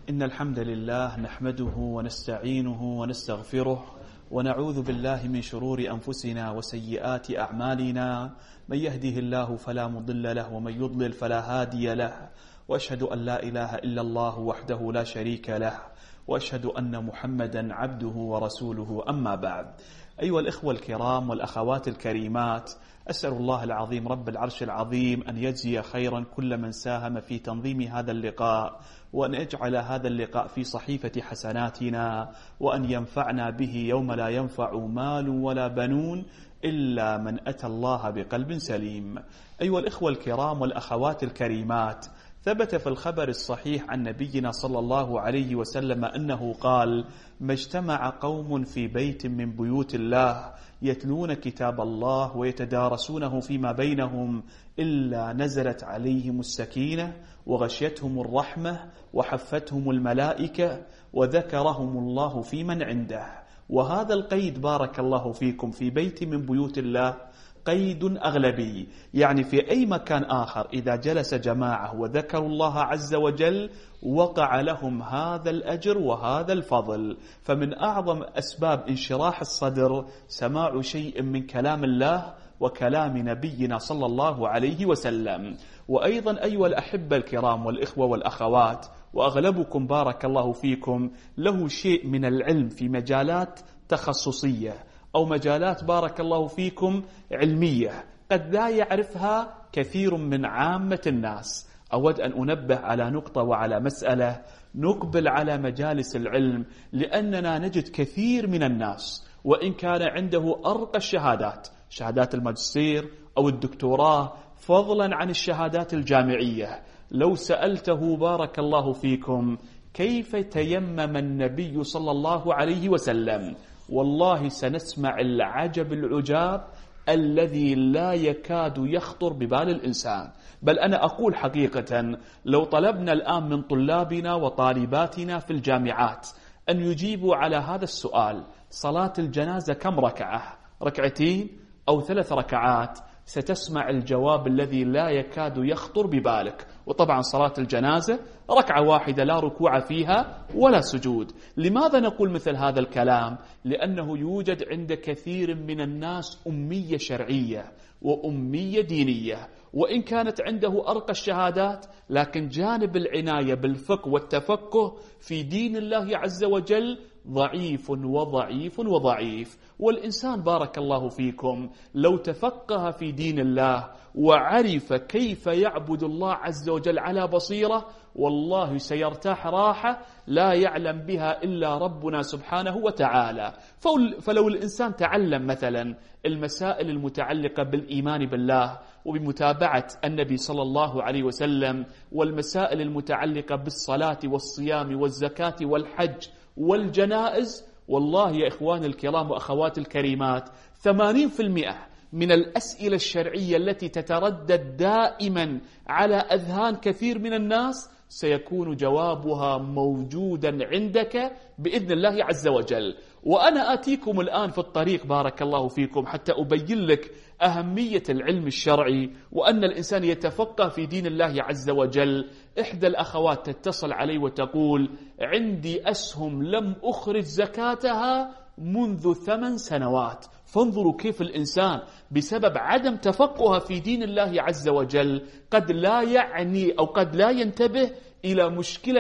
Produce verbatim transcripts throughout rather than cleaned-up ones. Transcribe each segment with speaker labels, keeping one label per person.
Speaker 1: إن الحمد لله نحمده ونستعينه ونستغفره ونعوذ بالله من شرور أنفسنا وسيئات أعمالنا. من يهده الله فلا مضل له ومن يضلل فلا هادي له، وأشهد أن لا إله إلا الله وحده لا شريك له، وأشهد أن محمدا عبده ورسوله. أما بعد، أيها الإخوة الكرام والأخوات الكريمات، أسأل الله العظيم رب العرش العظيم أن يجزي خيرا كل من ساهم في تنظيم هذا اللقاء، وأن يجعل هذا اللقاء في صحيفة حسناتنا، وأن ينفعنا به يوم لا ينفع مال ولا بنون إلا من أتى الله بقلب سليم. أيها الإخوة الكرام والأخوات الكريمات، ثبت في الخبر الصحيح عن نبينا صلى الله عليه وسلم أنه قال: ما اجتمع قوم في بيت من بيوت الله يتلون كتاب الله ويتدارسونه فيما بينهم إلا نزلت عليهم السكينة وغشيتهم الرحمة وحفتهم الملائكة وذكرهم الله في من عنده. وهذا القيد بارك الله فيكم في بيت من بيوت الله قيد أغلبي، يعني في أي مكان آخر إذا جلس جماعة وذكروا الله عز وجل وقع لهم هذا الأجر وهذا الفضل. فمن أعظم أسباب انشراح الصدر سماع شيء من كلام الله وكلام نبينا صلى الله عليه وسلم. وأيضا أيها الأحبة الكرام والإخوة والأخوات، وأغلبكم بارك الله فيكم له شيء من العلم في مجالات تخصصية أو مجالات بارك الله فيكم علمية قد لا يعرفها كثير من عامة الناس. أود أن أنبه على نقطة وعلى مسألة: نقبل على مجالس العلم، لأننا نجد كثير من الناس وإن كان عنده أرقى الشهادات، شهادات الماجستير أو الدكتوراه، فضلا عن الشهادات الجامعية، لو سألته بارك الله فيكم كيف تيمم النبي صلى الله عليه وسلم، والله سنسمع العجب العجاب الذي لا يكاد يخطر ببال الإنسان. بل أنا أقول حقيقة، لو طلبنا الآن من طلابنا وطالباتنا في الجامعات أن يجيبوا على هذا السؤال: صلاة الجنازة كم ركعة؟ ركعتين أو ثلاث ركعات؟ ستسمع الجواب الذي لا يكاد يخطر ببالك. وطبعا صلاة الجنازة ركعة واحدة لا ركوع فيها ولا سجود. لماذا نقول مثل هذا الكلام؟ لأنه يوجد عند كثير من الناس أمية شرعية وأمية دينية، وإن كانت عنده أرقى الشهادات، لكن جانب العناية بالفقه والتفقه في دين الله عز وجل ضعيف وضعيف وضعيف. والإنسان بارك الله فيكم لو تفقه في دين الله وعرف كيف يعبد الله عز وجل على بصيرة، والله سيرتاح راحة لا يعلم بها إلا ربنا سبحانه وتعالى. فلو الإنسان تعلم مثلا المسائل المتعلقة بالإيمان بالله وبمتابعة النبي صلى الله عليه وسلم، والمسائل المتعلقة بالصلاة والصيام والزكاة والحج والجنائز، والله يا إخواني الكرام وأخوات الكريمات، ثمانين بالمئة من الأسئلة الشرعية التي تتردد دائما على أذهان كثير من الناس سيكون جوابها موجودا عندك بإذن الله عز وجل. وأنا آتيكم الآن في الطريق بارك الله فيكم حتى أبين لك أهمية العلم الشرعي وأن الإنسان يتفقه في دين الله عز وجل. إحدى الأخوات تتصل علي وتقول: عندي أسهم لم أخرج زكاتها منذ ثمان سنوات. فانظروا كيف الإنسان بسبب عدم تفقه في دين الله عز وجل قد لا يعني أو قد لا ينتبه إلى مشكلة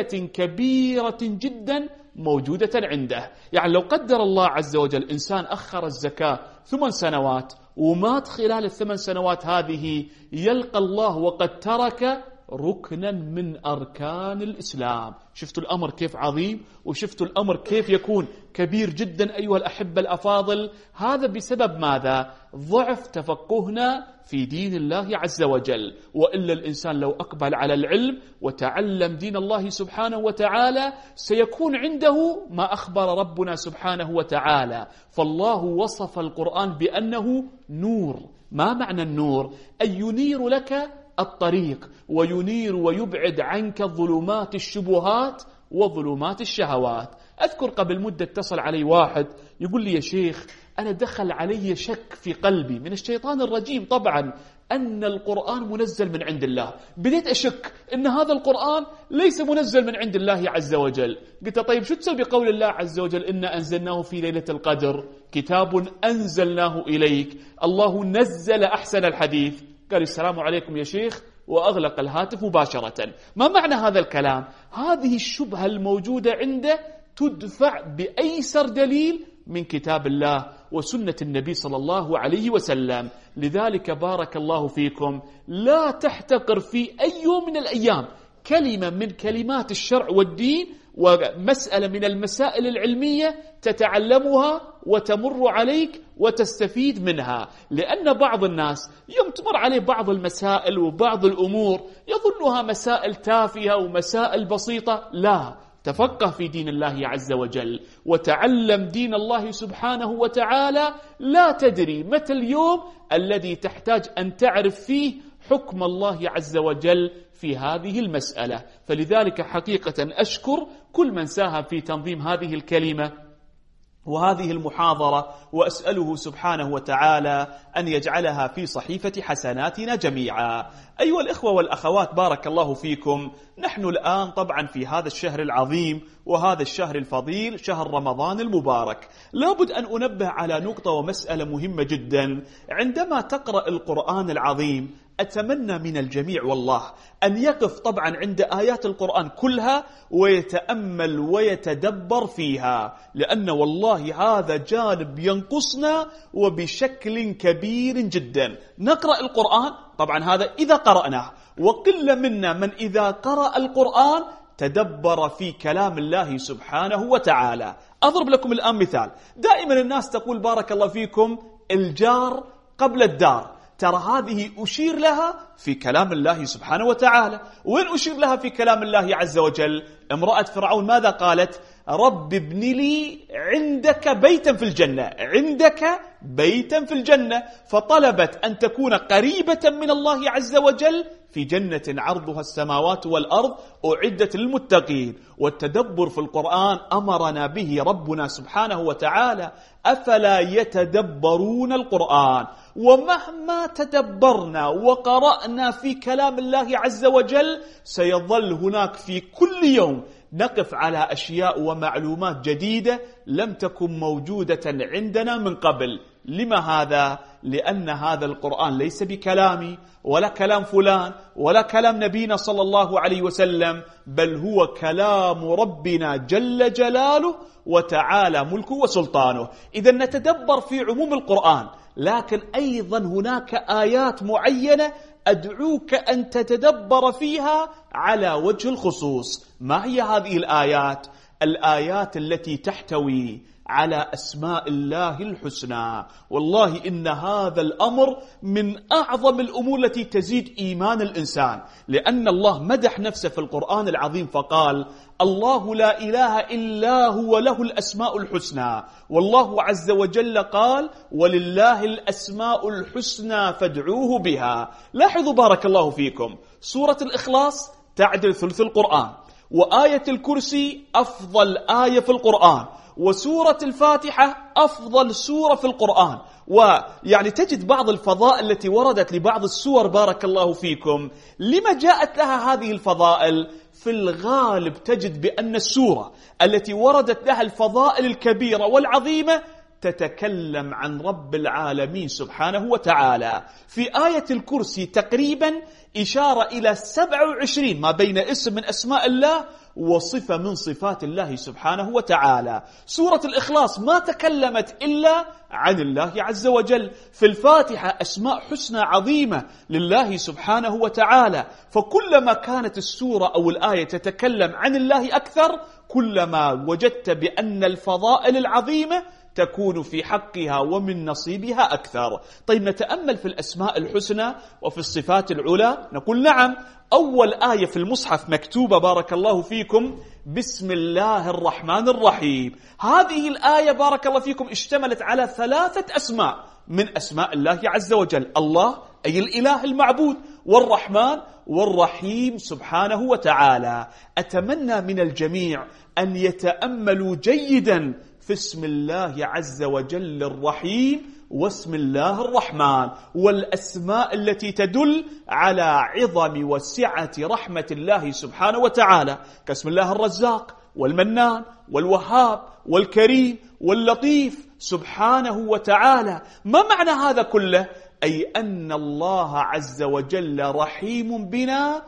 Speaker 1: كبيرة جدا موجودة عنده. يعني لو قدر الله عز وجل إنسان أخر الزكاة ثمان سنوات ومات خلال الثمان سنوات هذه، يلقى الله وقد ترك ركنا من أركان الإسلام. شفتوا الأمر كيف عظيم، وشفتوا الأمر كيف يكون كبير جدا أيها الأحبة الأفاضل. هذا بسبب ماذا؟ ضعف تفقهنا في دين الله عز وجل. وإلا الإنسان لو أقبل على العلم وتعلم دين الله سبحانه وتعالى سيكون عنده ما أخبر ربنا سبحانه وتعالى. فالله وصف القرآن بأنه نور. ما معنى النور؟ أي ينير لك الطريق وينير ويبعد عنك ظلمات الشبهات وظلمات الشهوات. أذكر قبل مدة اتصل علي واحد يقول لي: يا شيخ، أنا دخل علي شك في قلبي من الشيطان الرجيم طبعا، أن القرآن منزل من عند الله. بديت أشك أن هذا القرآن ليس منزل من عند الله عز وجل. قلت طيب شو تسوي بقول الله عز وجل إنا أنزلناه في ليلة القدر، كتاب أنزلناه إليك، الله نزل أحسن الحديث. قال السلام عليكم يا شيخ وأغلق الهاتف مباشرة. ما معنى هذا الكلام؟ هذه الشبهة الموجودة عنده تدفع بأيسر دليل من كتاب الله وسنة النبي صلى الله عليه وسلم. لذلك بارك الله فيكم لا تحتقر في أي يوم من الأيام كلمة من كلمات الشرع والدين ومسألة من المسائل العلمية تتعلمها وتمر عليك وتستفيد منها. لأن بعض الناس يوم تمر عليه بعض المسائل وبعض الأمور يظنها مسائل تافهة ومسائل بسيطة. لا، تفقه في دين الله عز وجل وتعلم دين الله سبحانه وتعالى. لا تدري متى اليوم الذي تحتاج أن تعرف فيه حكم الله عز وجل في هذه المسألة. فلذلك حقيقة أشكر كل من ساهم في تنظيم هذه الكلمة وهذه المحاضرة، وأسأله سبحانه وتعالى أن يجعلها في صحيفة حسناتنا جميعا. أيها الإخوة والأخوات بارك الله فيكم، نحن الآن طبعا في هذا الشهر العظيم وهذا الشهر الفضيل، شهر رمضان المبارك. لابد أن أنبه على نقطة ومسألة مهمة جدا. عندما تقرأ القرآن العظيم أتمنى من الجميع والله أن يقف طبعا عند آيات القرآن كلها ويتأمل ويتدبر فيها، لأن والله هذا جانب ينقصنا وبشكل كبير جدا. نقرأ القرآن طبعا هذا إذا قرأناه، وقل منا من إذا قرأ القرآن تدبر في كلام الله سبحانه وتعالى. أضرب لكم الآن مثال. دائما الناس تقول بارك الله فيكم الجار قبل الدار، ترى هذه أشير لها في كلام الله سبحانه وتعالى. وين أشير لها في كلام الله عز وجل؟ امرأة فرعون ماذا قالت؟ رب ابن لي عندك بيتا في الجنة، عندك بيتا في الجنة، فطلبت أن تكون قريبة من الله عز وجل في جنة عرضها السماوات والأرض أعدت للمتقين. والتدبر في القرآن أمرنا به ربنا سبحانه وتعالى، أفلا يتدبرون القرآن؟ ومهما تدبرنا وقرأنا في كلام الله عز وجل سيظل هناك في كل يوم نقف على أشياء ومعلومات جديدة لم تكن موجودة عندنا من قبل. لما هذا؟ لأن هذا القرآن ليس بكلامي ولا كلام فلان ولا كلام نبينا صلى الله عليه وسلم، بل هو كلام ربنا جل جلاله وتعالى ملكه وسلطانه. إذا نتدبر في عموم القرآن، لكن أيضا هناك آيات معينة أدعوك أن تتدبر فيها على وجه الخصوص. ما هي هذه الآيات؟ الآيات التي تحتوي على أسماء الله الحسنى. والله إن هذا الأمر من أعظم الأمور التي تزيد إيمان الإنسان، لأن الله مدح نفسه في القرآن العظيم فقال الله لا إله إلا هو له الأسماء الحسنى. والله عز وجل قال ولله الأسماء الحسنى فادعوه بها. لاحظوا بارك الله فيكم، سورة الإخلاص تعدل ثلث القرآن، وآية الكرسي أفضل آية في القرآن، وسورة الفاتحة أفضل سورة في القرآن. ويعني تجد بعض الفضائل التي وردت لبعض السور بارك الله فيكم. لما جاءت لها هذه الفضائل؟ في الغالب تجد بأن السورة التي وردت لها الفضائل الكبيرة والعظيمة تتكلم عن رب العالمين سبحانه وتعالى. في آية الكرسي تقريبا إشارة إلى سبعة وعشرين ما بين اسم من أسماء الله وصفة من صفات الله سبحانه وتعالى. سورة الإخلاص ما تكلمت إلا عن الله عز وجل. في الفاتحة أسماء حسنى عظيمة لله سبحانه وتعالى. فكلما كانت السورة أو الآية تتكلم عن الله أكثر كلما وجدت بأن الفضائل العظيمة تكون في حقها ومن نصيبها أكثر. طيب نتأمل في الأسماء الحسنى وفي الصفات العلى. نقول نعم، أول آية في المصحف مكتوبة بارك الله فيكم بسم الله الرحمن الرحيم. هذه الآية بارك الله فيكم اشتملت على ثلاثة أسماء من أسماء الله عز وجل، الله أي الإله المعبود، والرحمن والرحيم سبحانه وتعالى. أتمنى من الجميع أن يتأملوا جيدا في اسم الله عز وجل الرحيم واسم الله الرحمن، والأسماء التي تدل على عظم وسعة رحمة الله سبحانه وتعالى، كاسم الله الرزاق والمنان والوهاب والكريم واللطيف سبحانه وتعالى. ما معنى هذا كله؟ أي أن الله عز وجل رحيم بنا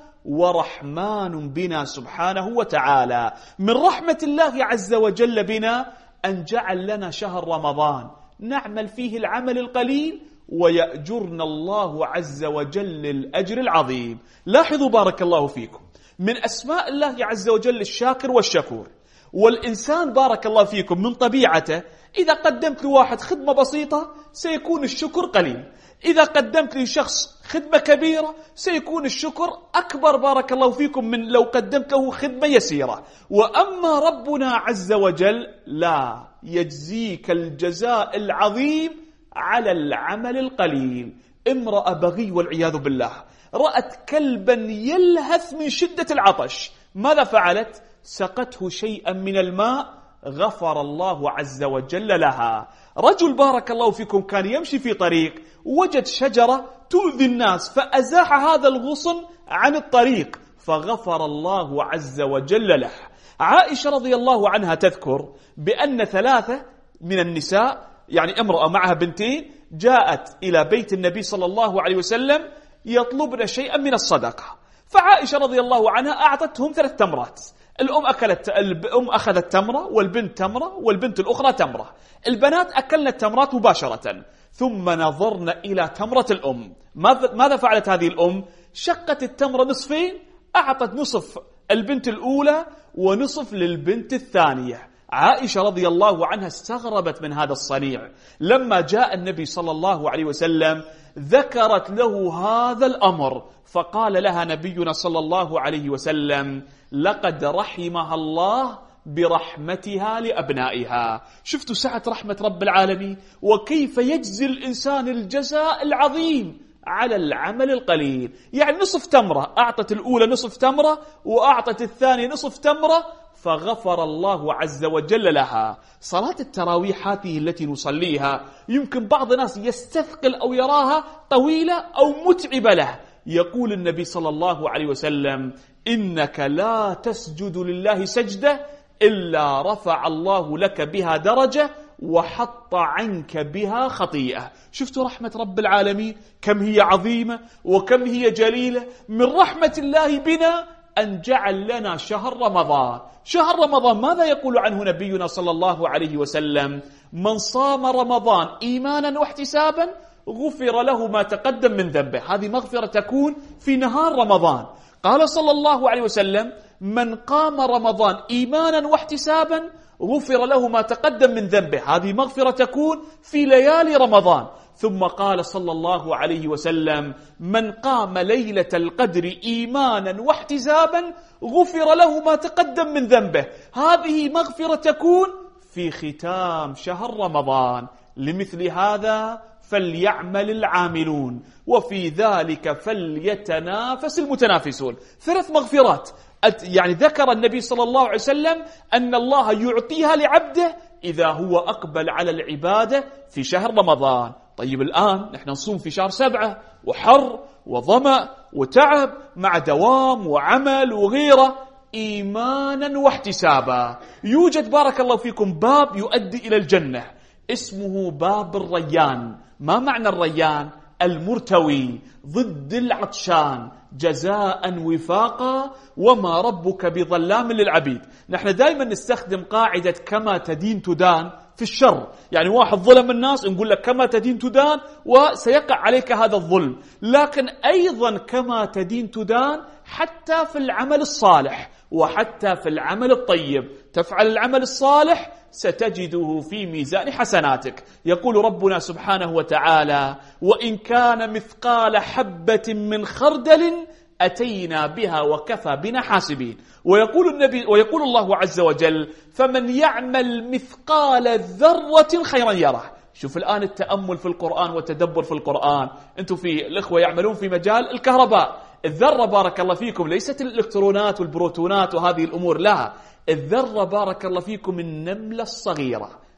Speaker 1: ورحمن بنا سبحانه وتعالى. من رحمة الله عز وجل بنا أن جعل لنا شهر رمضان نعمل فيه العمل القليل ويأجرنا الله عز وجل الأجر العظيم. لاحظوا بارك الله فيكم، من أسماء الله عز وجل الشاكر والشكور، والإنسان بارك الله فيكم من طبيعته إذا قدمت لواحد خدمة بسيطة سيكون الشكر قليل، إذا قدمت لشخص خدمة كبيرة سيكون الشكر أكبر بارك الله فيكم من لو قدمت له خدمة يسيرة. وأما ربنا عز وجل لا، يجزيك الجزاء العظيم على العمل القليل. امرأة بغي والعياذ بالله رأت كلبا يلهث من شدة العطش، ماذا فعلت؟ سقته شيئا من الماء، غفر الله عز وجل لها. رجل بارك الله فيكم كان يمشي في طريق وجد شجرة تؤذي الناس فأزاح هذا الغصن عن الطريق فغفر الله عز وجل له. عائشة رضي الله عنها تذكر بأن ثلاثة من النساء، يعني امرأة معها بنتين، جاءت إلى بيت النبي صلى الله عليه وسلم يطلبن شيئا من الصدقة، فعائشة رضي الله عنها أعطتهم ثلاث تمرات. الأم أكلت الأم أخذت تمرة والبنت تمرة والبنت الأخرى تمرة. البنات أكلن التمرات مباشرة، ثم نظرنا إلى تمرة الأم. ماذا فعلت هذه الأم؟ شقت التمرة نصفين، أعطت نصف البنت الأولى ونصف للبنت الثانية. عائشة رضي الله عنها استغربت من هذا الصنيع. لما جاء النبي صلى الله عليه وسلم ذكرت له هذا الأمر، فقال لها نبينا صلى الله عليه وسلم: لقد رحمها الله برحمتها لأبنائها. شفتوا سعة رحمة رب العالمين، وكيف يجزي الإنسان الجزاء العظيم على العمل القليل. يعني نصف تمرة، أعطت الأولى نصف تمرة وأعطت الثانية نصف تمرة، فغفر الله عز وجل لها. صلاة التراويح هذه التي نصليها يمكن بعض الناس يستثقل أو يراها طويلة أو متعبة له. يقول النبي صلى الله عليه وسلم: إنك لا تسجد لله سجدة إلا رفع الله لك بها درجة وحط عنك بها خطيئة. شفتوا رحمة رب العالمين كم هي عظيمة وكم هي جليلة. من رحمة الله بنا أن جعل لنا شهر رمضان. شهر رمضان ماذا يقول عنه نبينا صلى الله عليه وسلم؟ من صام رمضان إيمانا واحتسابا غفر له ما تقدم من ذنبه. هذه مغفرة تكون في نهار رمضان. قال صلى الله عليه وسلم: من قام رمضان إيمانا واحتسابا غفر له ما تقدم من ذنبه. هذه مغفرة تكون في ليالي رمضان. ثم قال صلى الله عليه وسلم: من قام ليلة القدر إيمانا واحتسابا غفر له ما تقدم من ذنبه. هذه مغفرة تكون في ختام شهر رمضان. لمثل هذا فليعمل العاملون وفي ذلك فليتنافس المتنافسون. ثلاث مغفرات يعني ذكر النبي صلى الله عليه وسلم أن الله يعطيها لعبده إذا هو أقبل على العبادة في شهر رمضان. طيب الآن نحن نصوم في شهر سبعة وحر وظمأ وتعب مع دوام وعمل وغيره، إيمانا واحتسابا. يوجد بارك الله فيكم باب يؤدي إلى الجنة اسمه باب الريان. ما معنى الريان؟ المرتوي ضد العطشان، جزاء وفاقا وما ربك بظلام للعبيد. نحن دائما نستخدم قاعدة كما تدين تدان في الشر. يعني واحد ظلم الناس نقول لك كما تدين تدان وسيقع عليك هذا الظلم، لكن أيضا كما تدين تدان حتى في العمل الصالح وحتى في العمل الطيب. تفعل العمل الصالح ستجده في ميزان حسناتك. يقول ربنا سبحانه وتعالى: وإن كان مثقال حبة من خردل أتينا بها وكفى بنا حاسبين. ويقول النبي ويقول الله عز وجل: فمن يعمل مثقال ذرة خيرا يره. شوف الآن التأمل في القرآن والتدبر في القرآن. أنتم في الإخوة يعملون في مجال الكهرباء. الذرة بارك الله فيكم ليست الإلكترونات والبروتونات وهذه الأمور، لا، الذرة بارك الله فيكم النملة الصغيرة.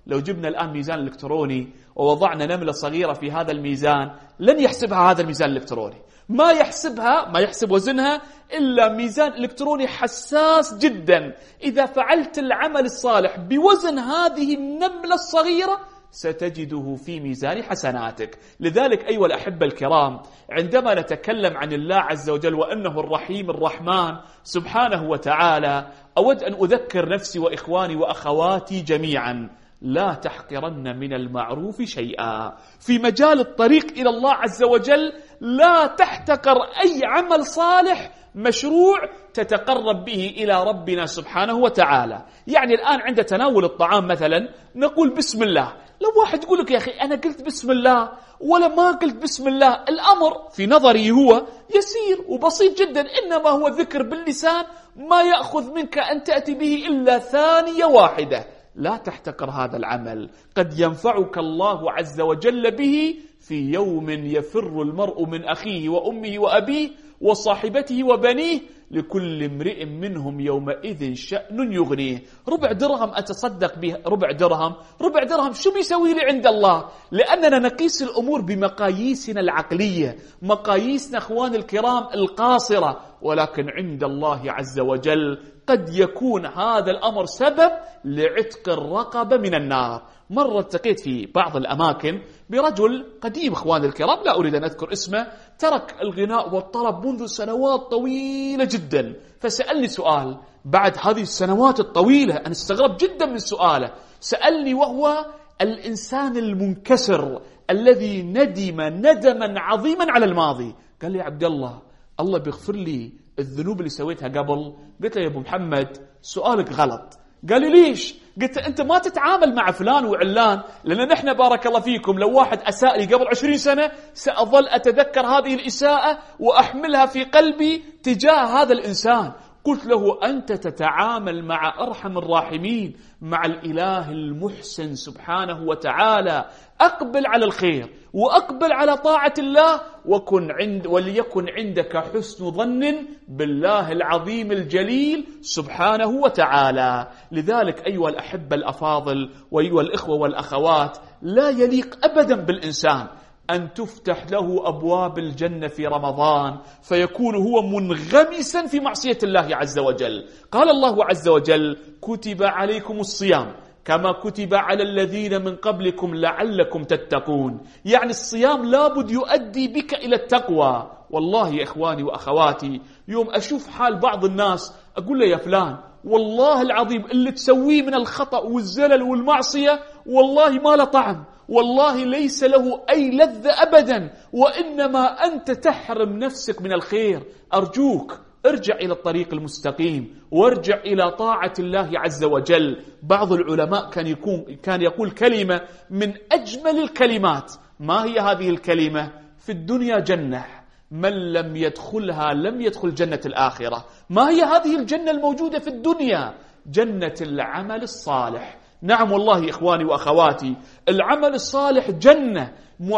Speaker 1: لو جبنا الآن ميزان إلكتروني ووضعنا نملة صغيرة في هذا الميزان لن يحسبها هذا الميزان الإلكتروني، ما يحسبها ما يحسب وزنها إلا ميزان إلكتروني حساس جدا. إذا فعلت العمل الصالح بوزن هذه النملة الصغيرة ستجده في ميزان حسناتك. لذلك أيها الأحبة الكرام، عندما نتكلم عن الله عز وجل وأنه الرحيم الرحمن سبحانه وتعالى، أود أن أذكر نفسي وإخواني وأخواتي جميعا: لا تحقرن من المعروف شيئا. في مجال الطريق إلى الله عز وجل لا تحتقر أي عمل صالح مشروع تتقرب به إلى ربنا سبحانه وتعالى. يعني الآن عند تناول الطعام مثلا نقول بسم الله. لو واحد يقول لك يا أخي أنا قلت بسم الله ولا ما قلت بسم الله، الأمر في نظري هو يسير وبسيط جدا، إنما هو ذكر باللسان ما يأخذ منك أن تأتي به إلا ثانية واحدة. لا تحتقر هذا العمل، قد ينفعك الله عز وجل به في يوم يفر المرء من أخيه وأمه وأبيه وصاحبته وبنيه لكل امرئ منهم يومئذ شأن يغنيه. ربع درهم أتصدق به، ربع درهم ربع درهم شو بيسوي لي عند الله؟ لأننا نقيس الأمور بمقاييسنا العقلية، مقاييسنا أخوان الكرام القاصرة، ولكن عند الله عز وجل قد يكون هذا الأمر سبب لعتق الرقبة من النار. مرة التقيت في بعض الأماكن برجل قديم أخوان الكرام، لا أريد أن أذكر اسمه، ترك الغناء والطرب منذ سنوات طويلة جدا. فسألني سؤال بعد هذه السنوات الطويلة، أنا استغربت جدا من سؤاله. سألني وهو الإنسان المنكسر الذي ندم ندما عظيما على الماضي. قال لي يا عبد الله، الله بيغفر لي الذنوب اللي سويتها قبل. قلت له يا أبو محمد سؤالك غلط. قال لي ليش؟ قلت أنت ما تتعامل مع فلان وعلان، لأن نحن بارك الله فيكم لو واحد أساء لي قبل عشرين سنة سأظل أتذكر هذه الإساءة وأحملها في قلبي تجاه هذا الإنسان. قلت له أنت تتعامل مع أرحم الراحمين، مع الإله المحسن سبحانه وتعالى. أقبل على الخير وأقبل على طاعة الله، وكن عند وليكن عندك حسن ظن بالله العظيم الجليل سبحانه وتعالى. لذلك أيها الأحبة الأفاضل وأيها الإخوة والأخوات، لا يليق أبدا بالإنسان أن تفتح له أبواب الجنة في رمضان فيكون هو منغمسا في معصية الله عز وجل. قال الله عز وجل: كتب عليكم الصيام كما كتب على الذين من قبلكم لعلكم تتقون. يعني الصيام لابد يؤدي بك إلى التقوى. والله يا إخواني وأخواتي، يوم أشوف حال بعض الناس أقول له يا فلان والله العظيم اللي تسويه من الخطأ والزلل والمعصية والله ما له طعم، والله ليس له أي لذة أبدا، وإنما أنت تحرم نفسك من الخير. أرجوك ارجع إلى الطريق المستقيم وارجع إلى طاعة الله عز وجل. بعض العلماء كان يكون كان يقول كلمة من أجمل الكلمات. ما هي هذه الكلمة؟ في الدنيا جنة من لم يدخلها لم يدخل جنة الآخرة. ما هي هذه الجنة الموجودة في الدنيا؟ جنة العمل الصالح. نعم والله إخواني وأخواتي، العمل الصالح جنة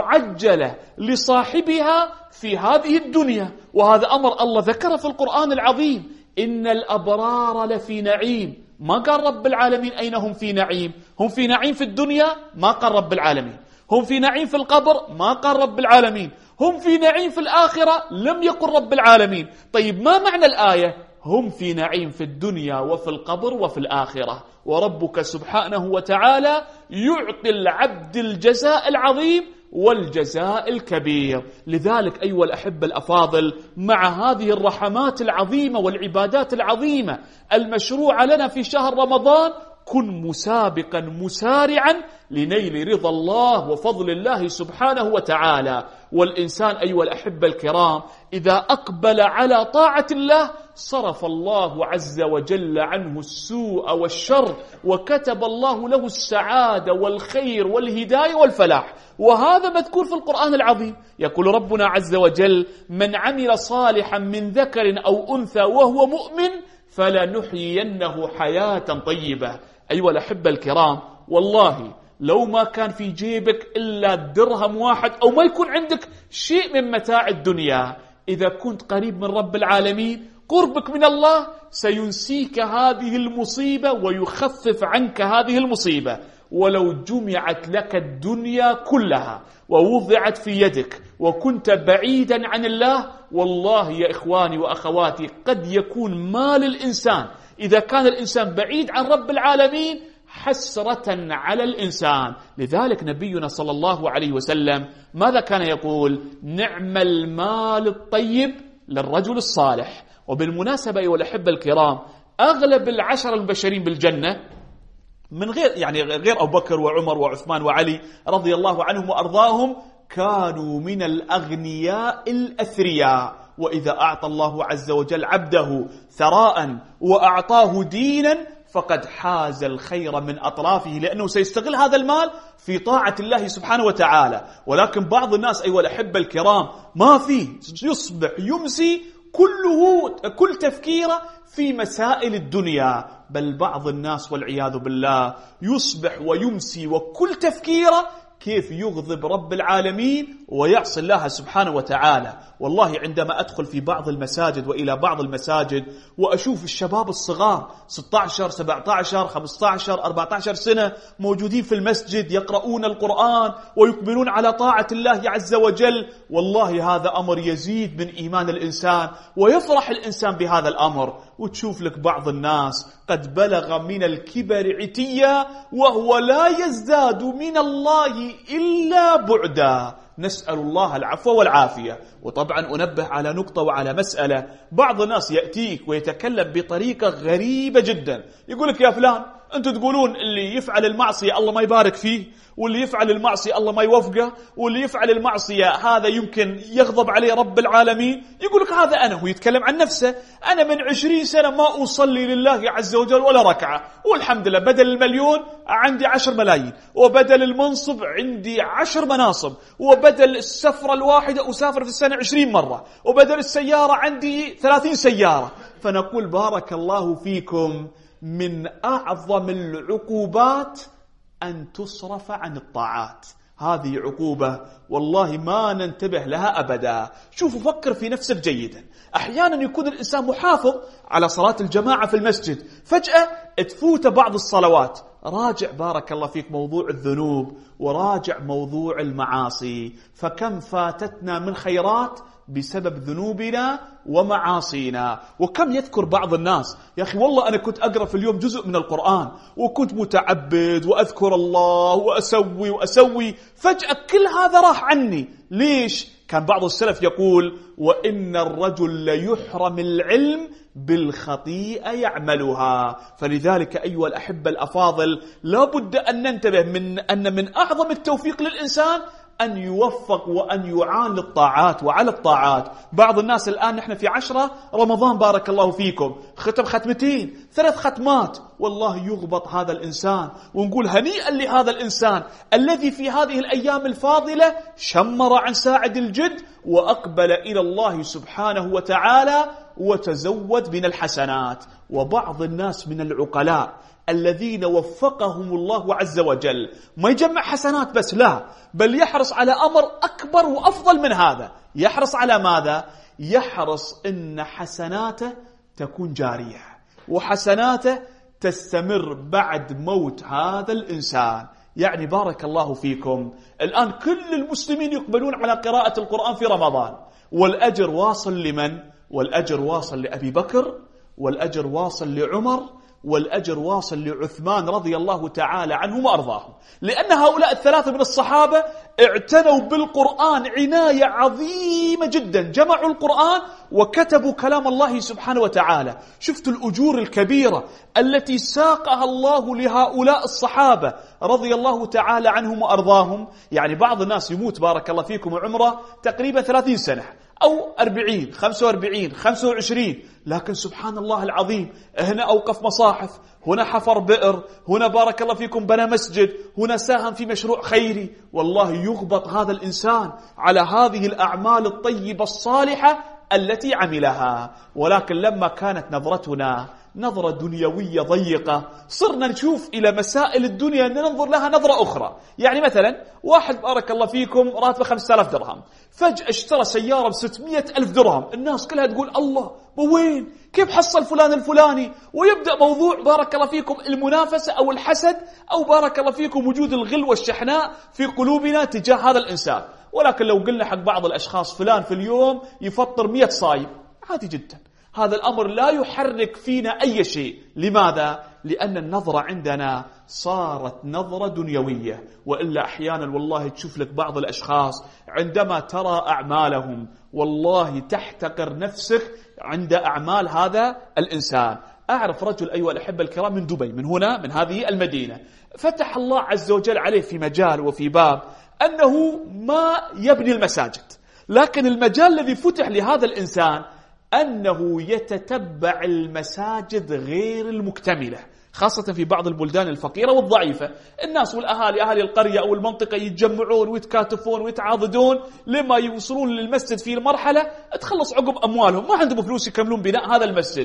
Speaker 1: معجلة لصاحبها في هذه الدنيا، وهذا أمر الله ذكره في القرآن العظيم: إن الأبرار لفي نعيم. ما قال رب العالمين أين هم في نعيم؟ هم في نعيم في الدنيا؟ ما قال رب العالمين. هم في نعيم في القبر؟ ما قال رب العالمين. هم في نعيم في الآخرة؟ لم يقل رب العالمين. طيب ما معنى الآية؟ هم في نعيم في الدنيا وفي القبر وفي الآخرة، وربك سبحانه وتعالى يعطي العبد الجزاء العظيم والجزاء الكبير. لذلك أيها الأحبة الأفاضل، مع هذه الرحمات العظيمة والعبادات العظيمة المشروعة لنا في شهر رمضان، كن مسابقا مسارعا لنيل رضا الله وفضل الله سبحانه وتعالى. والإنسان أيها الأحبة الكرام إذا أقبل على طاعة الله صرف الله عز وجل عنه السوء والشر، وكتب الله له السعادة والخير والهداية والفلاح. وهذا مذكور في القرآن العظيم. يقول ربنا عز وجل: من عمل صالحا من ذكر أو أنثى وهو مؤمن فلنحيينه حياة طيبة. أيها الأحبة الكرام، والله لو ما كان في جيبك إلا درهم واحد أو ما يكون عندك شيء من متاع الدنيا، إذا كنت قريب من رب العالمين قربك من الله سينسيك هذه المصيبة ويخفف عنك هذه المصيبة. ولو جمعت لك الدنيا كلها ووضعت في يدك وكنت بعيدا عن الله، والله يا إخواني وأخواتي قد يكون مال الإنسان إذا كان الإنسان بعيد عن رب العالمين حسرة على الإنسان. لذلك نبينا صلى الله عليه وسلم ماذا كان يقول؟ نعم المال الطيب للرجل الصالح. وبالمناسبة أيها الأحبة الكرام، أغلب العشر البشرين بالجنة من غير يعني غير أبو بكر وعمر وعثمان وعلي رضي الله عنهم وأرضاهم كانوا من الأغنياء الأثرياء. وإذا أعطى الله عز وجل عبده ثراء وأعطاه دينا فقد حاز الخير من أطرافه، لأنه سيستغل هذا المال في طاعة الله سبحانه وتعالى. ولكن بعض الناس أيها الأحبة الكرام ما فيه، يصبح يمسي كله كل تفكيره في مسائل الدنيا، بل بعض الناس والعياذ بالله يصبح ويمسي وكل تفكيره كيف يغضب رب العالمين ويعصي الله سبحانه وتعالى. والله عندما أدخل في بعض المساجد وإلى بعض المساجد وأشوف الشباب الصغار ستة عشر سبعة عشر خمسة عشر أربعة عشر سنة موجودين في المسجد يقرؤون القرآن ويقبلون على طاعة الله عز وجل، والله هذا أمر يزيد من إيمان الإنسان ويفرح الإنسان بهذا الأمر. وتشوف لك بعض الناس قد بلغ من الكبر عتيا وهو لا يزداد من الله إلا بعدا. نسأل الله العفو والعافية. وطبعا أنبه على نقطة وعلى مسألة، بعض الناس يأتيك ويتكلم بطريقة غريبة جدا، يقول لك يا فلان أنتم تقولون اللي يفعل المعصية الله ما يبارك فيه، واللي يفعل المعصية الله ما يوفقه، واللي يفعل المعصية هذا يمكن يغضب عليه رب العالمين. يقول لك هذا أنا، هو يتكلم عن نفسه، أنا من عشرين سنة ما أصلي لله عز وجل ولا ركعة، والحمد لله بدل المليون عندي عشر ملايين، وبدل المنصب عندي عشر مناصب، وبدل السفرة الواحدة أسافر في السنة عشرين مرة، وبدل السيارة عندي ثلاثين سيارة. فنقول بارك الله فيكم، من أعظم العقوبات أن تصرف عن الطاعات. هذه عقوبة والله ما ننتبه لها أبدا. شوفوا، فكر في نفسك جيدا. أحيانا يكون الإنسان محافظ على صلاة الجماعة في المسجد، فجأة تفوت بعض الصلوات. راجع بارك الله فيك موضوع الذنوب، وراجع موضوع المعاصي، فكم فاتتنا من خيرات بسبب ذنوبنا ومعاصينا. وكم يذكر بعض الناس يا أخي والله أنا كنت أقرأ في اليوم جزء من القرآن وكنت متعبد وأذكر الله وأسوي وأسوي، فجأة كل هذا راح عني. ليش؟ كان بعض السلف يقول وإن الرجل ليحرم العلم بالخطيئة يعملها. فلذلك أيها الأحبة الأفاضل لا بد أن ننتبه من أن من أعظم التوفيق للإنسان أن يوفق وأن يعان للطاعات وعلى الطاعات. بعض الناس الآن نحن في عشرة رمضان بارك الله فيكم ختم ختمتين ثلاث ختمات، والله يغبط هذا الإنسان، ونقول هنيئا لهذا الإنسان الذي في هذه الأيام الفاضلة شمر عن ساعد الجد وأقبل إلى الله سبحانه وتعالى وتزود من الحسنات. وبعض الناس من العقلاء الذين وفقهم الله عز وجل ما يجمع حسنات بس، لا، بل يحرص على أمر أكبر وأفضل من هذا. يحرص على ماذا؟ يحرص إن حسناته تكون جارية، وحسناته تستمر بعد موت هذا الإنسان. يعني بارك الله فيكم، الآن كل المسلمين يقبلون على قراءة القرآن في رمضان، والأجر واصل لمن؟ والأجر واصل لأبي بكر، والأجر واصل لعمر، والأجر واصل لعثمان رضي الله تعالى عنهم وأرضاهم، لأن هؤلاء الثلاثة من الصحابة اعتنوا بالقرآن عناية عظيمة جدا، جمعوا القرآن وكتبوا كلام الله سبحانه وتعالى. شفتوا الأجور الكبيرة التي ساقها الله لهؤلاء الصحابة رضي الله تعالى عنهم وأرضاهم. يعني بعض الناس يموت بارك الله فيكم عمره تقريبا ثلاثين سنة أو أربعين خمسة وأربعين خمسة وعشرين، لكن سبحان الله العظيم هنا أوقف مصاحف، هنا حفر بئر، هنا بارك الله فيكم بنى مسجد، هنا ساهم في مشروع خيري. والله يغبط هذا الإنسان على هذه الأعمال الطيبة الصالحة التي عملها. ولكن لما كانت نظرتنا نظرة دنيوية ضيقة، صرنا نشوف إلى مسائل الدنيا ننظر لها نظرة أخرى. يعني مثلا واحد بارك الله فيكم راتبه خمسة آلاف درهم، فجأة اشترى سيارة بستمائة ألف درهم، الناس كلها تقول الله وين كيف حصل فلان الفلاني، ويبدأ موضوع بارك الله فيكم المنافسة أو الحسد أو بارك الله فيكم وجود الغل والشحناء في قلوبنا تجاه هذا الإنسان. ولكن لو قلنا حق بعض الأشخاص فلان في اليوم يفطر مئة صايم، عادي جدا، هذا الأمر لا يحرك فينا أي شيء. لماذا؟ لأن النظرة عندنا صارت نظرة دنيوية. وإلا أحيانا والله تشوف لك بعض الأشخاص عندما ترى أعمالهم والله تحتقر نفسك عند أعمال هذا الإنسان. أعرف رجل أيها الأحبة الكرام من دبي، من هنا من هذه المدينة، فتح الله عز وجل عليه في مجال وفي باب أنه ما يبني المساجد، لكن المجال الذي فتح لهذا الإنسان أنه يتتبع المساجد غير المكتملة، خاصة في بعض البلدان الفقيرة والضعيفة. الناس والأهالي أهالي القرية أو المنطقة يتجمعون ويتكاتفون ويتعاضدون لما يوصلون للمسجد في المرحلة تخلص عقب أموالهم، ما عندهم فلوس يكملون بناء هذا المسجد،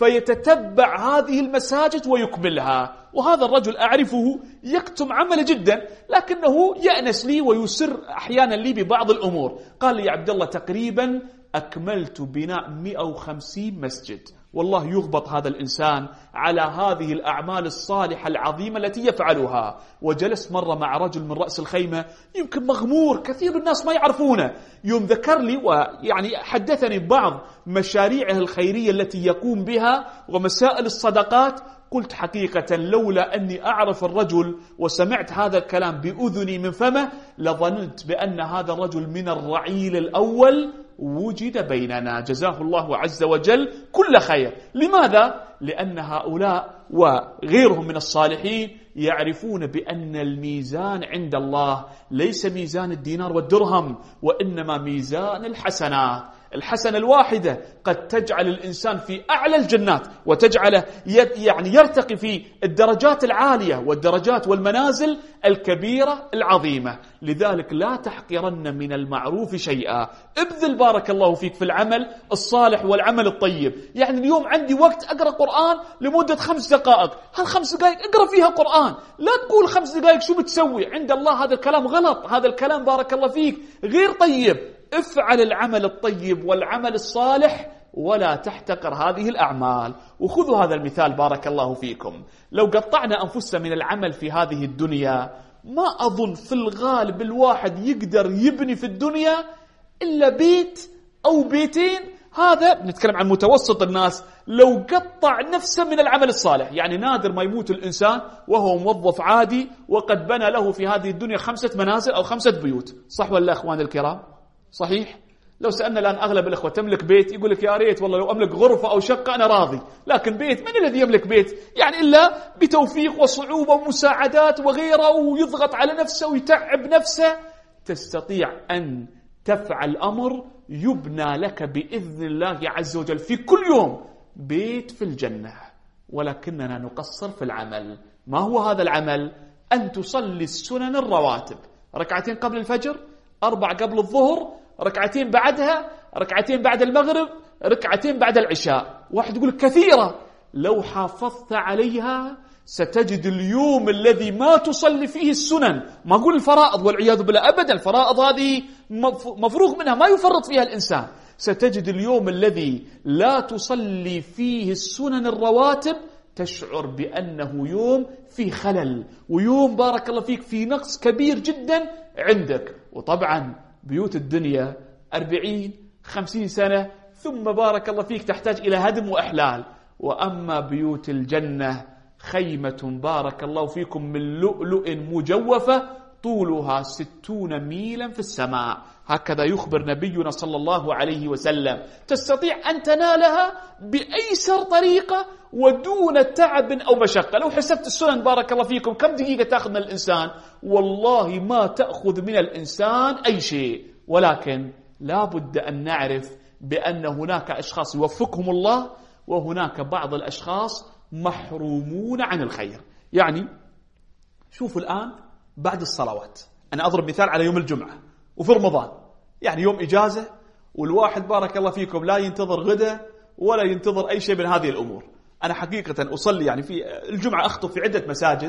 Speaker 1: فيتتبع هذه المساجد ويكملها. وهذا الرجل أعرفه يكتم عمله جدا، لكنه يأنس لي ويسر أحيانا لي ببعض الأمور. قال لي يا عبد الله تقريبا أكملت بناء مئة وخمسين مسجد. والله يغبط هذا الإنسان على هذه الأعمال الصالحة العظيمة التي يفعلها. وجلس مرة مع رجل من رأس الخيمة يمكن مغمور كثير الناس ما يعرفونه، يوم ذكر لي ويعني حدثني بعض مشاريعه الخيرية التي يقوم بها ومسائل الصدقات. قلت حقيقة لولا أني أعرف الرجل وسمعت هذا الكلام بأذني من فمه لظننت بأن هذا الرجل من الرعيل الأول وجد بيننا، جزاه الله عز وجل كل خير. لماذا؟ لأن هؤلاء وغيرهم من الصالحين يعرفون بأن الميزان عند الله ليس ميزان الدينار والدرهم، وإنما ميزان الحسنات. الحسنة الواحدة قد تجعل الإنسان في أعلى الجنات وتجعله يعني يرتقي في الدرجات العالية والدرجات والمنازل الكبيرة العظيمة. لذلك لا تحقرن من المعروف شيئا، ابذل بارك الله فيك في العمل الصالح والعمل الطيب. يعني اليوم عندي وقت أقرأ قرآن لمدة خمس دقائق، هالخمس دقائق اقرأ فيها قرآن، لا تقول خمس دقائق شو بتسوي عند الله، هذا الكلام غلط، هذا الكلام بارك الله فيك غير طيب. افعل العمل الطيب والعمل الصالح ولا تحتقر هذه الأعمال. وخذوا هذا المثال بارك الله فيكم، لو قطعنا أنفسنا من العمل في هذه الدنيا ما أظن في الغالب الواحد يقدر يبني في الدنيا إلا بيت أو بيتين. هذا بنتكلم عن متوسط الناس لو قطع نفسه من العمل الصالح. يعني نادر ما يموت الإنسان وهو موظف عادي وقد بنى له في هذه الدنيا خمسة منازل أو خمسة بيوت، صح ولا أخوان الكرام؟ صحيح. لو سألنا الآن أغلب الأخوة تملك بيت يقول لك يا ريت والله لو أملك غرفة أو شقة أنا راضي، لكن بيت من الذي يملك بيت؟ يعني إلا بتوفيق وصعوبة ومساعدات وغيره، ويضغط على نفسه ويتعب نفسه. تستطيع أن تفعل أمر يبنى لك بإذن الله عز وجل في كل يوم بيت في الجنة، ولكننا نقصر في العمل. ما هو هذا العمل؟ أن تصلي السنن الرواتب، ركعتين قبل الفجر، أربع قبل الظهر، ركعتين بعدها، ركعتين بعد المغرب، ركعتين بعد العشاء. واحد يقول كثيرة، لو حافظت عليها ستجد اليوم الذي ما تصلي فيه السنن، ما أقول الفرائض والعياذ بالله أبدا، الفرائض هذه مفروغ منها ما يفرط فيها الإنسان، ستجد اليوم الذي لا تصلي فيه السنن الرواتب تشعر بأنه يوم في خلل ويوم بارك الله فيك في نقص كبير جدا عندك. وطبعا بيوت الدنيا أربعين خمسين سنة ثم بارك الله فيك تحتاج إلى هدم وإحلال. وأما بيوت الجنة خيمة بارك الله فيكم من لؤلؤ مجوفة طولها ستون ميلا في السماء، هكذا يخبر نبينا صلى الله عليه وسلم. تستطيع أن تنالها بأيسر طريقة ودون تعب أو مشقة. لو حسبت السنن بارك الله فيكم كم دقيقة تأخذ من الإنسان؟ والله ما تأخذ من الإنسان أي شيء. ولكن لا بد أن نعرف بأن هناك أشخاص يوفقهم الله وهناك بعض الأشخاص محرومون عن الخير. يعني شوفوا الآن بعد الصلوات، أنا أضرب مثال على يوم الجمعة وفي رمضان، يعني يوم إجازة والواحد بارك الله فيكم لا ينتظر غدا ولا ينتظر أي شيء من هذه الأمور. أنا حقيقة أصلي يعني في الجمعة أخطب في عدة مساجد،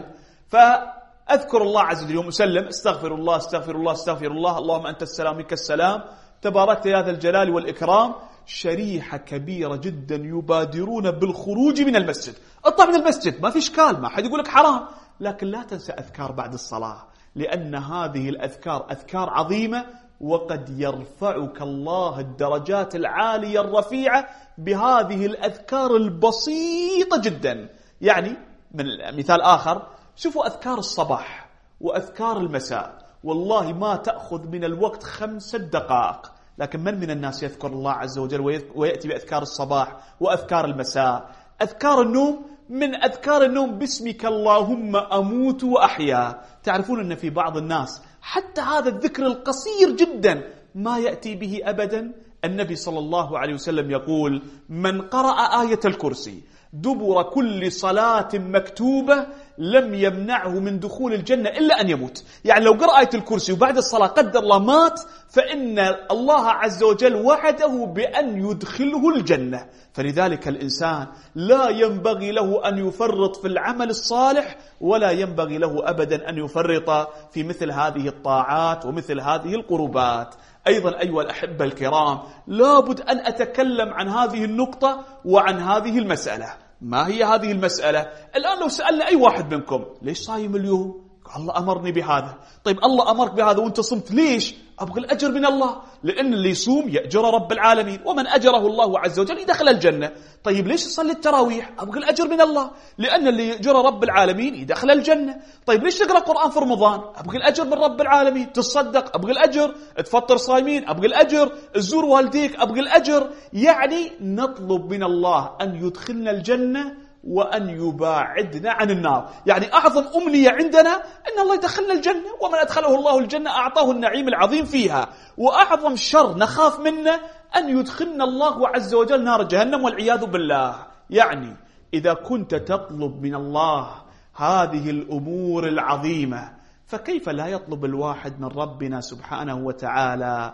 Speaker 1: فأذكر الله عز وجل يوم أسلم استغفر الله استغفر الله استغفر الله اللهم أنت السلام منك السلام تباركت يا ذا الجلال والإكرام. شريحة كبيرة جدا يبادرون بالخروج من المسجد. اطلع من المسجد ما في إشكال، ما حد يقول لك حرام، لكن لا تنسى أذكار بعد الصلاة، لأن هذه الأذكار أذكار عظيمة، وقد يرفعك الله الدرجات العالية الرفيعة بهذه الأذكار البسيطة جدا. يعني من مثال آخر، شوفوا أذكار الصباح وأذكار المساء، والله ما تأخذ من الوقت خمسة دقائق، لكن من من الناس يذكر الله عز وجل ويأتي بأذكار الصباح وأذكار المساء. أذكار النوم، من أذكار النوم باسمك اللهم أموت وأحيا. تعرفون أن في بعض الناس حتى هذا الذكر القصير جدا ما يأتي به أبدا. النبي صلى الله عليه وسلم يقول من قرأ آية الكرسي دبر كل صلاة مكتوبة لم يمنعه من دخول الجنة إلا أن يموت. يعني لو قرأ آية الكرسي وبعد الصلاة قدر الله مات، فإن الله عز وجل وعده بأن يدخله الجنة. فلذلك الإنسان لا ينبغي له أن يفرط في العمل الصالح، ولا ينبغي له أبدا أن يفرط في مثل هذه الطاعات ومثل هذه القربات. أيضا أيها الأحبة الكرام، لابد أن أتكلم عن هذه النقطة وعن هذه المسألة. ما هي هذه المسألة؟ الآن لو سألنا أي واحد منكم ليش صايم اليوم؟ الله أمرني بهذا. طيب الله أمرك بهذا وانت صمت ليش؟ أبغى الأجر من الله، لأن اللي يصوم يأجر رب العالمين، ومن أجره الله عز وجل يدخل الجنة. طيب ليش تصلي التراويح؟ أبغى الأجر من الله، لأن اللي يأجر رب العالمين يدخل الجنة. طيب ليش تقرأ قرآن في رمضان؟ أبغى الأجر من رب العالمين. تصدق؟ أبغى الأجر. تفطر صايمين؟ أبغى الأجر. تزور والديك؟ أبغى الأجر. يعني نطلب من الله أن يدخلنا الجنة وأن يباعدنا عن النار. يعني أعظم أمنية عندنا أن الله يدخلنا الجنة، ومن أدخله الله الجنة أعطاه النعيم العظيم فيها. وأعظم شر نخاف منه أن يدخلنا الله عز وجل نار جهنم والعياذ بالله. يعني إذا كنت تطلب من الله هذه الأمور العظيمة، فكيف لا يطلب الواحد من ربنا سبحانه وتعالى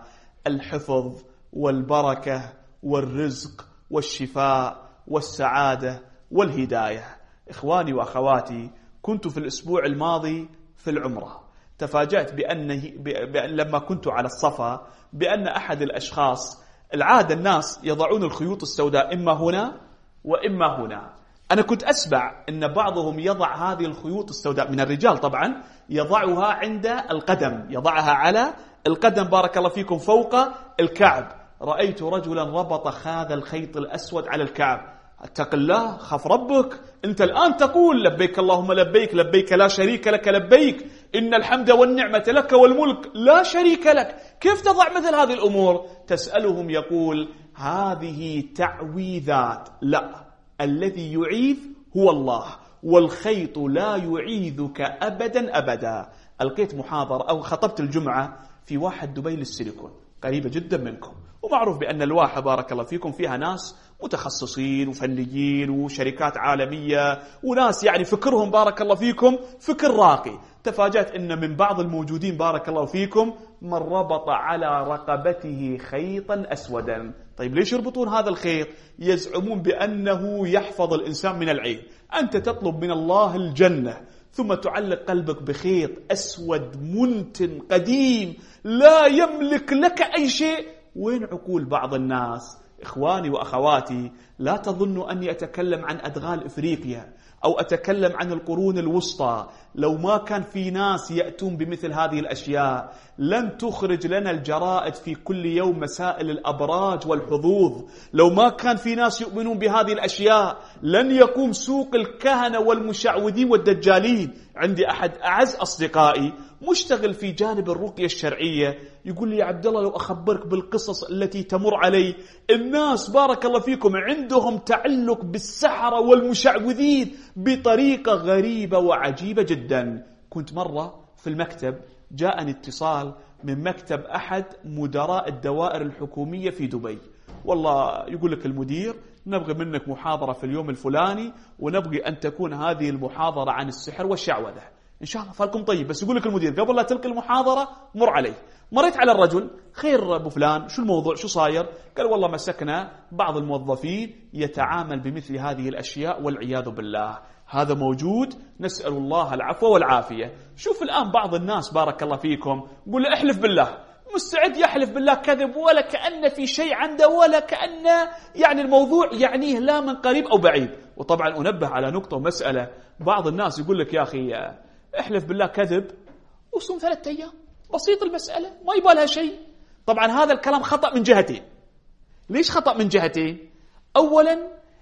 Speaker 1: الحفظ والبركة والرزق والشفاء والسعادة والهداية؟ إخواني وأخواتي، كنت في الأسبوع الماضي في العمرة، تفاجأت بأنه بأن لما كنت على الصفا بأن أحد الأشخاص، العادة الناس يضعون الخيوط السوداء إما هنا وإما هنا، أنا كنت أسمع أن بعضهم يضع هذه الخيوط السوداء من الرجال طبعا، يضعها عند القدم، يضعها على القدم بارك الله فيكم فوق الكعب. رأيت رجلا ربط هذا الخيط الأسود على الكعب. اتق الله، خاف ربك. أنت الآن تقول لبيك اللهم لبيك لبيك لا شريك لك لبيك إن الحمد والنعمة لك والملك لا شريك لك. كيف تضع مثل هذه الأمور؟ تسألهم يقول هذه تعويذات. لا، الذي يعيذ هو الله، والخيط لا يعيذك أبدا أبدا. ألقيت محاضرة أو خطبت الجمعة في واحد دبي للسيليكون، قريبة جدا منكم، ومعروف بأن الواحة بارك الله فيكم فيها ناس متخصصين وفنيين وشركات عالمية وناس يعني فكرهم بارك الله فيكم فكر راقي. تفاجأت أن من بعض الموجودين بارك الله فيكم من ربط على رقبته خيطا أسودا. طيب ليش يربطون هذا الخيط؟ يزعمون بأنه يحفظ الإنسان من العين. أنت تطلب من الله الجنة ثم تعلق قلبك بخيط أسود منتن قديم لا يملك لك أي شيء. وين عقول بعض الناس؟ إخواني وأخواتي، لا تظنوا أني أتكلم عن أدغال إفريقيا أو أتكلم عن القرون الوسطى. لو ما كان في ناس يأتون بمثل هذه الأشياء لن تخرج لنا الجرائد في كل يوم مسائل الأبراج والحظوظ. لو ما كان في ناس يؤمنون بهذه الأشياء لن يقوم سوق الكهنة والمشعوذين والدجالين. عندي أحد أعز أصدقائي مشتغل في جانب الرقية الشرعية، يقول لي يا عبد الله لو أخبرك بالقصص التي تمر علي، الناس بارك الله فيكم عندهم تعلق بالسحرة والمشعوذين بطريقة غريبة وعجيبة جدا. كنت مرة في المكتب، جاءني اتصال من مكتب أحد مدراء الدوائر الحكومية في دبي، والله يقول لك المدير نبغي منك محاضرة في اليوم الفلاني، ونبغي أن تكون هذه المحاضرة عن السحر والشعوذة. إن شاء الله فالكم طيب، بس يقول لك المدير قبل لا تلقي المحاضرة مر عليه. مريت على الرجل، خير أبو فلان، شو الموضوع، شو صاير؟ قال والله مسكنا بعض الموظفين يتعامل بمثل هذه الأشياء والعياذ بالله. هذا موجود، نسأل الله العفو والعافية. شوف الآن بعض الناس بارك الله فيكم قول له احلف بالله، مستعد يحلف بالله كذب ولا كأن في شيء عنده ولا كأن يعني الموضوع يعنيه لا من قريب أو بعيد. وطبعا أنبه على نقطة ومسألة، بعض الناس يقول لك يا أخي احلف بالله كذب وصوم ثلاثة أيام، بسيط المسألة ما يبالها شيء. طبعا هذا الكلام خطأ من جهتين. ليش خطأ من جهتين؟ أولا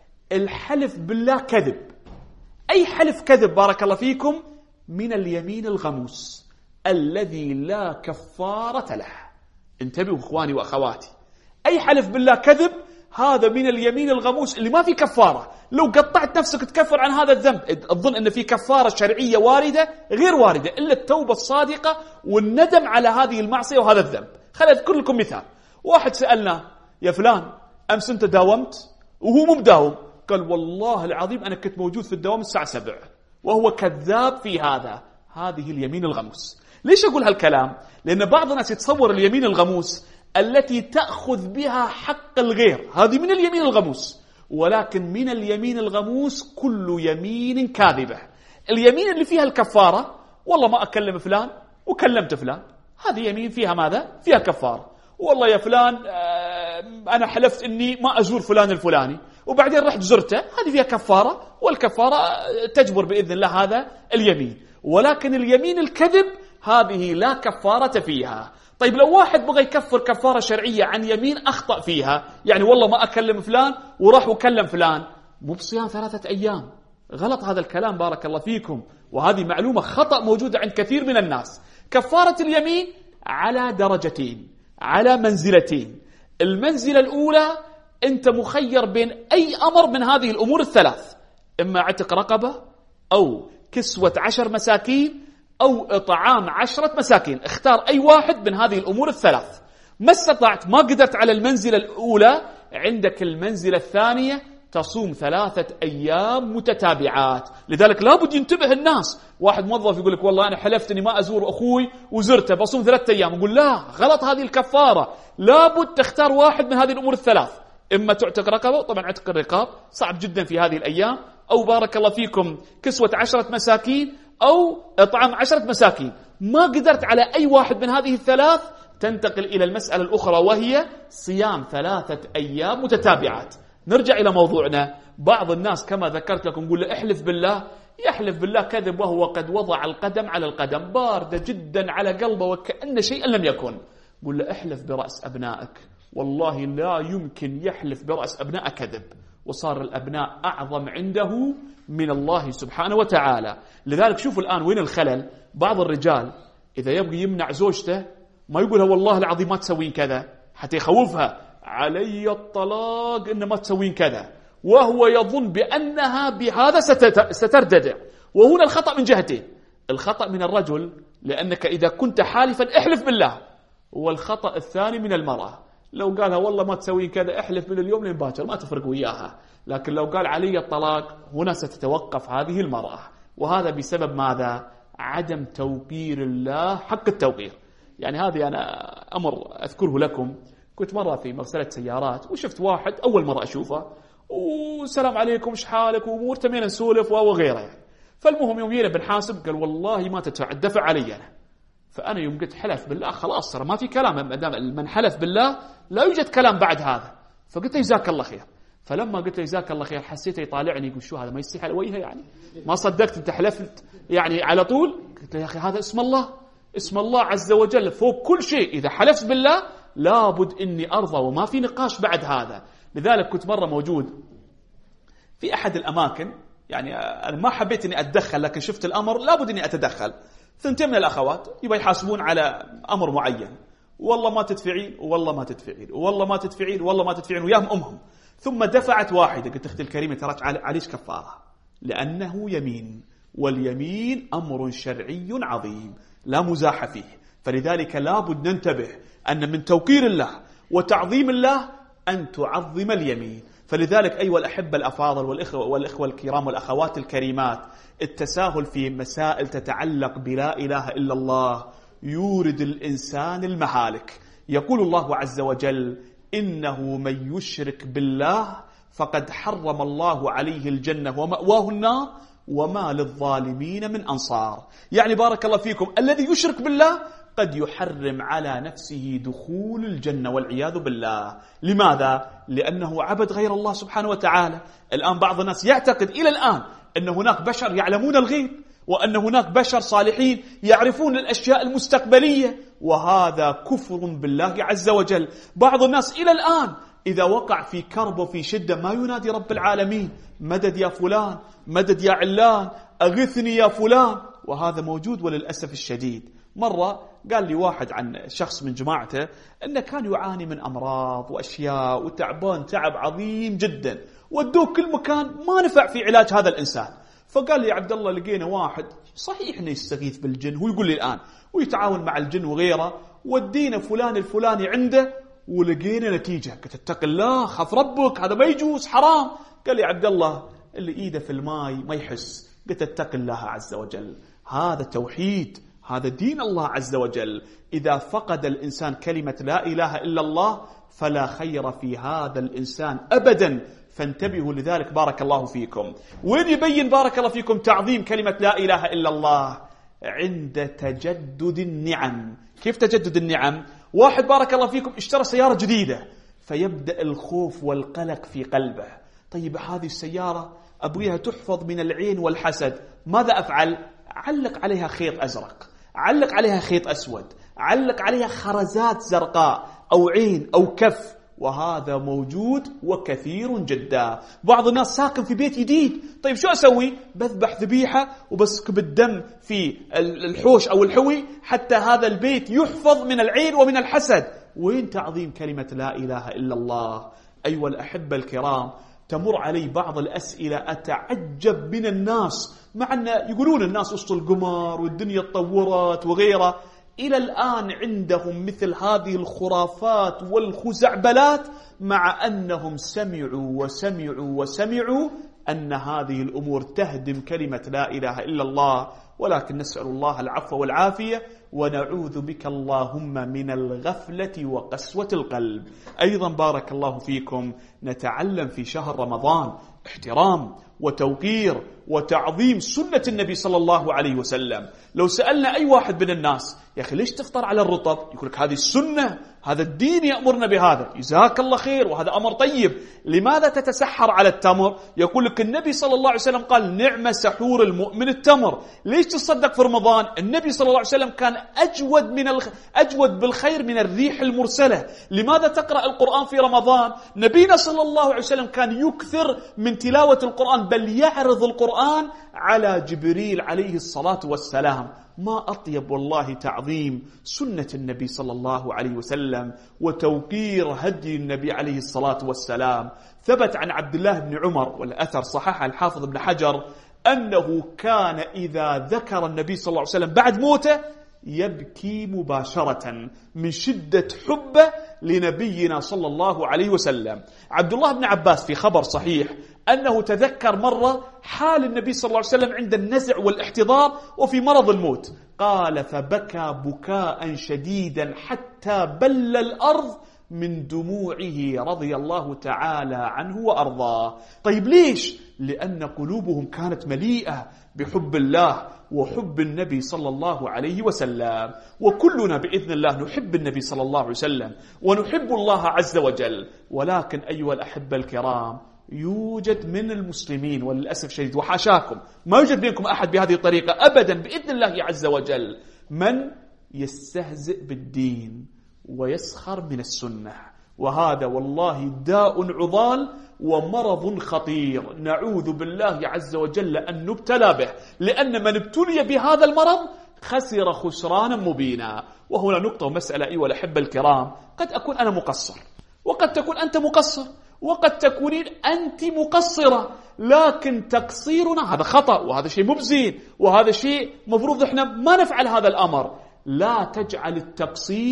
Speaker 1: الحلف بالله كذب، أي حلف كذب بارك الله فيكم من اليمين الغموس الذي لا كفارة له. انتبهوا إخواني وأخواتي، أي حلف بالله كذب هذا من اليمين الغموس اللي ما في كفارة. لو قطعت نفسك تكفر عن هذا الذنب، أظن أن في كفارة شرعية واردة غير واردة إلا التوبة الصادقة والندم على هذه المعصية وهذا الذنب. خليني أذكر لكم مثال. واحد سألنا يا فلان أمس أنت داومت؟ وهو مو مداوم، قال والله العظيم أنا كنت موجود في الدوام الساعة سبع، وهو كذاب في هذا. هذه اليمين الغموس. ليش أقول هالكلام؟ لأن بعض الناس يتصور اليمين الغموس التي تأخذ بها حق الغير، هذه من اليمين الغموس، ولكن من اليمين الغموس كل يمين كاذبة. اليمين اللي فيها الكفارة، والله ما أكلم فلان وكلمت فلان، هذه يمين فيها ماذا؟ فيها كفارة. والله يا فلان أنا حلفت أني ما أزور فلان الفلاني وبعدين رحت زرته، هذه فيها كفارة، والكفارة تجبر بإذن الله هذا اليمين. ولكن اليمين الكذب هذه لا كفارة فيها. طيب لو واحد بغى يكفر كفارة شرعية عن يمين أخطأ فيها، يعني والله ما أكلم فلان وراح وكلم فلان، مو بصيام ثلاثة أيام. غلط هذا الكلام بارك الله فيكم، وهذه معلومة خطأ موجودة عند كثير من الناس. كفارة اليمين على درجتين، على منزلتين. المنزلة الأولى أنت مخير بين أي أمر من هذه الأمور الثلاث، إما عتق رقبة أو كسوة عشر مساكين أو إطعام عشرة مساكين. اختار أي واحد من هذه الأمور الثلاث. ما استطعت، ما قدرت على المنزلة الأولى، عندك المنزلة الثانية تصوم ثلاثة أيام متتابعات. لذلك لابد ينتبه الناس. واحد موظف يقول لك والله أنا حلفت أني ما أزور أخوي وزرته بصوم ثلاثة أيام، يقول لا، غلط هذه الكفارة. لابد تختار واحد من هذه الأمور الثلاث، إما تعتق رقبة، طبعا عتق الرقاب صعب جدا في هذه الأيام، أو بارك الله فيكم كسوة عشرة مساكين، أو إطعام عشرة مساكين. ما قدرت على أي واحد من هذه الثلاث، تنتقل إلى المسألة الأخرى وهي صيام ثلاثة أيام متتابعات. نرجع إلى موضوعنا. بعض الناس كما ذكرت لكم نقول له احلف بالله، يحلف بالله كذب وهو قد وضع القدم على القدم، باردة جدا على قلبه وكأن شيئا لم يكن. قل له احلف برأس أبنائك، والله لا يمكن يحلف برأس أبناء كذب، وصار الأبناء أعظم عنده من الله سبحانه وتعالى. لذلك شوفوا الآن وين الخلل. بعض الرجال إذا يبغي يمنع زوجته ما يقولها والله العظيم ما تسوين كذا حتى يخوفها، علي الطلاق إن ما تسوين كذا، وهو يظن بأنها بهذا ستردد. وهنا الخطأ من جهتين. الخطأ من الرجل، لأنك إذا كنت حالفا احلف بالله، والخطأ الثاني من المرأة. لو قالها والله ما تسوين كذا احلف من اليوم لين باكر ما تفرق وياها، لكن لو قال علي الطلاق هنا ستتوقف هذه المرأة. وهذا بسبب ماذا؟ عدم توقير الله حق التوقير. يعني هذه أنا أمر أذكره لكم. كنت مرة في مغسلة سيارات وشفت واحد أول مرة أشوفه، والسلام عليكم ايش حالك وامور تمين نسولف وغيره يعني. فالمهم يوم جينا بنحاسب قال والله ما تدفع الدفع علي أنا. فأنا يوم قلت حلف بالله خلاص صار ما في كلام، ما دام من حلف بالله لا يوجد كلام بعد هذا. فقلت له جزاك الله خير. فلما قلت له جزاك الله خير حسيته يطالعني يقول شو هذا ما يستحي على وجهه يعني، ما صدقت انت حلفت يعني على طول. قلت له يا أخي هذا اسم الله، اسم الله عز وجل فوق كل شيء. إذا حلفت بالله لابد إني أرضى وما في نقاش بعد هذا. لذلك كنت مرة موجود في أحد الأماكن، يعني أنا ما حبيت إني أتدخل لكن شفت الأمر لابد إني أتدخل. ثنتين من الأخوات يبقى يحاسبون على أمر معين، والله ما تدفعين والله ما تدفعين والله ما تدفعين والله ما تدفعين وياهم أمهم. ثم دفعت واحدة، قلت أختي الكريمة تراك عليش كفارة، لأنه يمين، واليمين أمر شرعي عظيم لا مزاح فيه. فلذلك لابد ننتبه أن من توقير الله وتعظيم الله أن تعظم اليمين. فلذلك أيها الأحبة الأفاضل والإخوة, والإخوة الكرام والأخوات الكريمات، التساهل في مسائل تتعلق بلا إله إلا الله يورد الإنسان المهالك. يقول الله عز وجل: إنه من يشرك بالله فقد حرم الله عليه الجنة ومأواه النار وما للظالمين من أنصار. يعني بارك الله فيكم، الذي يشرك بالله قد يحرم على نفسه دخول الجنة والعياذ بالله. لماذا؟ لأنه عبد غير الله سبحانه وتعالى. الآن بعض الناس يعتقد إلى الآن أن هناك بشر يعلمون الغيب، وأن هناك بشر صالحين يعرفون الأشياء المستقبلية، وهذا كفر بالله عز وجل. بعض الناس إلى الآن إذا وقع في كرب وفي شدة ما ينادي رب العالمين: مدد يا فلان، مدد يا علان، أغثني يا فلان، وهذا موجود وللأسف الشديد. مرة قال لي واحد عن شخص من جماعته أنه كان يعاني من أمراض وأشياء وتعبان تعب عظيم جدا، ودوه كل مكان ما نفع في علاج هذا الإنسان. فقال لي: يا عبد الله لقينا واحد صحيح انه يستغيث بالجن، هو يقول لي الآن ويتعاون مع الجن وغيره، ودينا فلان الفلاني عنده ولقينا نتيجة. قلت: اتق الله، خاف ربك، هذا ما يجوز، حرام. قال لي: يا عبد الله اللي ايده في الماء ما يحس. قلت: اتق الله عز وجل، هذا توحيد، هذا دين الله عز وجل. إذا فقد الإنسان كلمة لا إله إلا الله فلا خير في هذا الإنسان أبدا. فانتبهوا لذلك بارك الله فيكم. وين يبين بارك الله فيكم تعظيم كلمة لا إله إلا الله؟ عند تجدد النعم. كيف تجدد النعم؟ واحد بارك الله فيكم اشترى سيارة جديدة، فيبدأ الخوف والقلق في قلبه. طيب هذه السيارة أبغيها تحفظ من العين والحسد، ماذا أفعل؟ علق عليها خيط أزرق، علق عليها خيط أسود، علق عليها خرزات زرقاء أو عين أو كف، وهذا موجود وكثير جدا. بعض الناس ساكن في بيت جديد، طيب شو أسوي؟ بذبح ذبيحة وبسكب الدم في الحوش أو الحوي حتى هذا البيت يحفظ من العين ومن الحسد. وين تعظيم كلمة لا إله إلا الله؟ أيها الأحبة الكرام، تمر علي بعض الأسئلة أتعجب من الناس، مع أن يقولون الناس وسط القمر والدنيا تطورت وغيره، إلى الآن عندهم مثل هذه الخرافات والخزعبلات، مع أنهم سمعوا وسمعوا وسمعوا أن هذه الأمور تهدم كلمة لا إله إلا الله. ولكن نسأل الله العفو والعافية، ونعوذ بك اللهم من الغفلة وقسوة القلب. أيضا بارك الله فيكم، نتعلم في شهر رمضان احترام وتوقير وتعظيم سنة النبي صلى الله عليه وسلم. لو سألنا أي واحد من الناس: يا أخي ليش تفطر على الرطب؟ يقول لك: هذه السنة، هذا الدين يأمرنا بهذا. جزاك الله خير، وهذا أمر طيب. لماذا تتسحر على التمر؟ يقول لك النبي صلى الله عليه وسلم قال: نعم سحور المؤمن التمر. ليش تصدق في رمضان؟ النبي صلى الله عليه وسلم كان أجود من الخ... أجود بالخير من الريح المرسلة. لماذا تقرأ القرآن في رمضان؟ نبينا صلى الله عليه وسلم كان يكثر من تلاوة القرآن، بل يعرض القرآن على جبريل عليه الصلاة والسلام. ما أطيب والله تعظيم سنة النبي صلى الله عليه وسلم وتوقير هدي النبي عليه الصلاة والسلام. ثبت عن عبد الله بن عمر، والأثر صححه الحافظ ابن حجر، أنه كان إذا ذكر النبي صلى الله عليه وسلم بعد موته يبكي مباشرة من شدة حبه لنبينا صلى الله عليه وسلم. عبد الله بن عباس في خبر صحيح أنه تذكر مرة حال النبي صلى الله عليه وسلم عند النزع والاحتضار وفي مرض الموت، قال: فبكى بكاء شديدا حتى بل الأرض من دموعه رضي الله تعالى عنه وأرضاه. طيب ليش؟ لأن قلوبهم كانت مليئة بحب الله وحب النبي صلى الله عليه وسلم. وكلنا بإذن الله نحب النبي صلى الله عليه وسلم ونحب الله عز وجل. ولكن أيها الأحبة الكرام، يوجد من المسلمين وللأسف شديد وحاشاكم ما يوجد بينكم أحد بهذه الطريقة أبدا بإذن الله عز وجل، من يستهزئ بالدين ويسخر من السنة، وهذا والله داء عضال ومرض خطير، نعوذ بالله عز وجل أن نبتلى به، لأن من ابتلي بهذا المرض خسر خسرانا مبينا. وهنا نقطة ومسألة أيها الأحبة الكرام، قد أكون أنا مقصر وقد تكون أنت مقصر وقد تكونين أنت مقصرة، لكن تقصيرنا هذا خطأ وهذا شيء مبزين وهذا شيء مفروض إحنا ما نفعل هذا الأمر. لا تجعل التقصير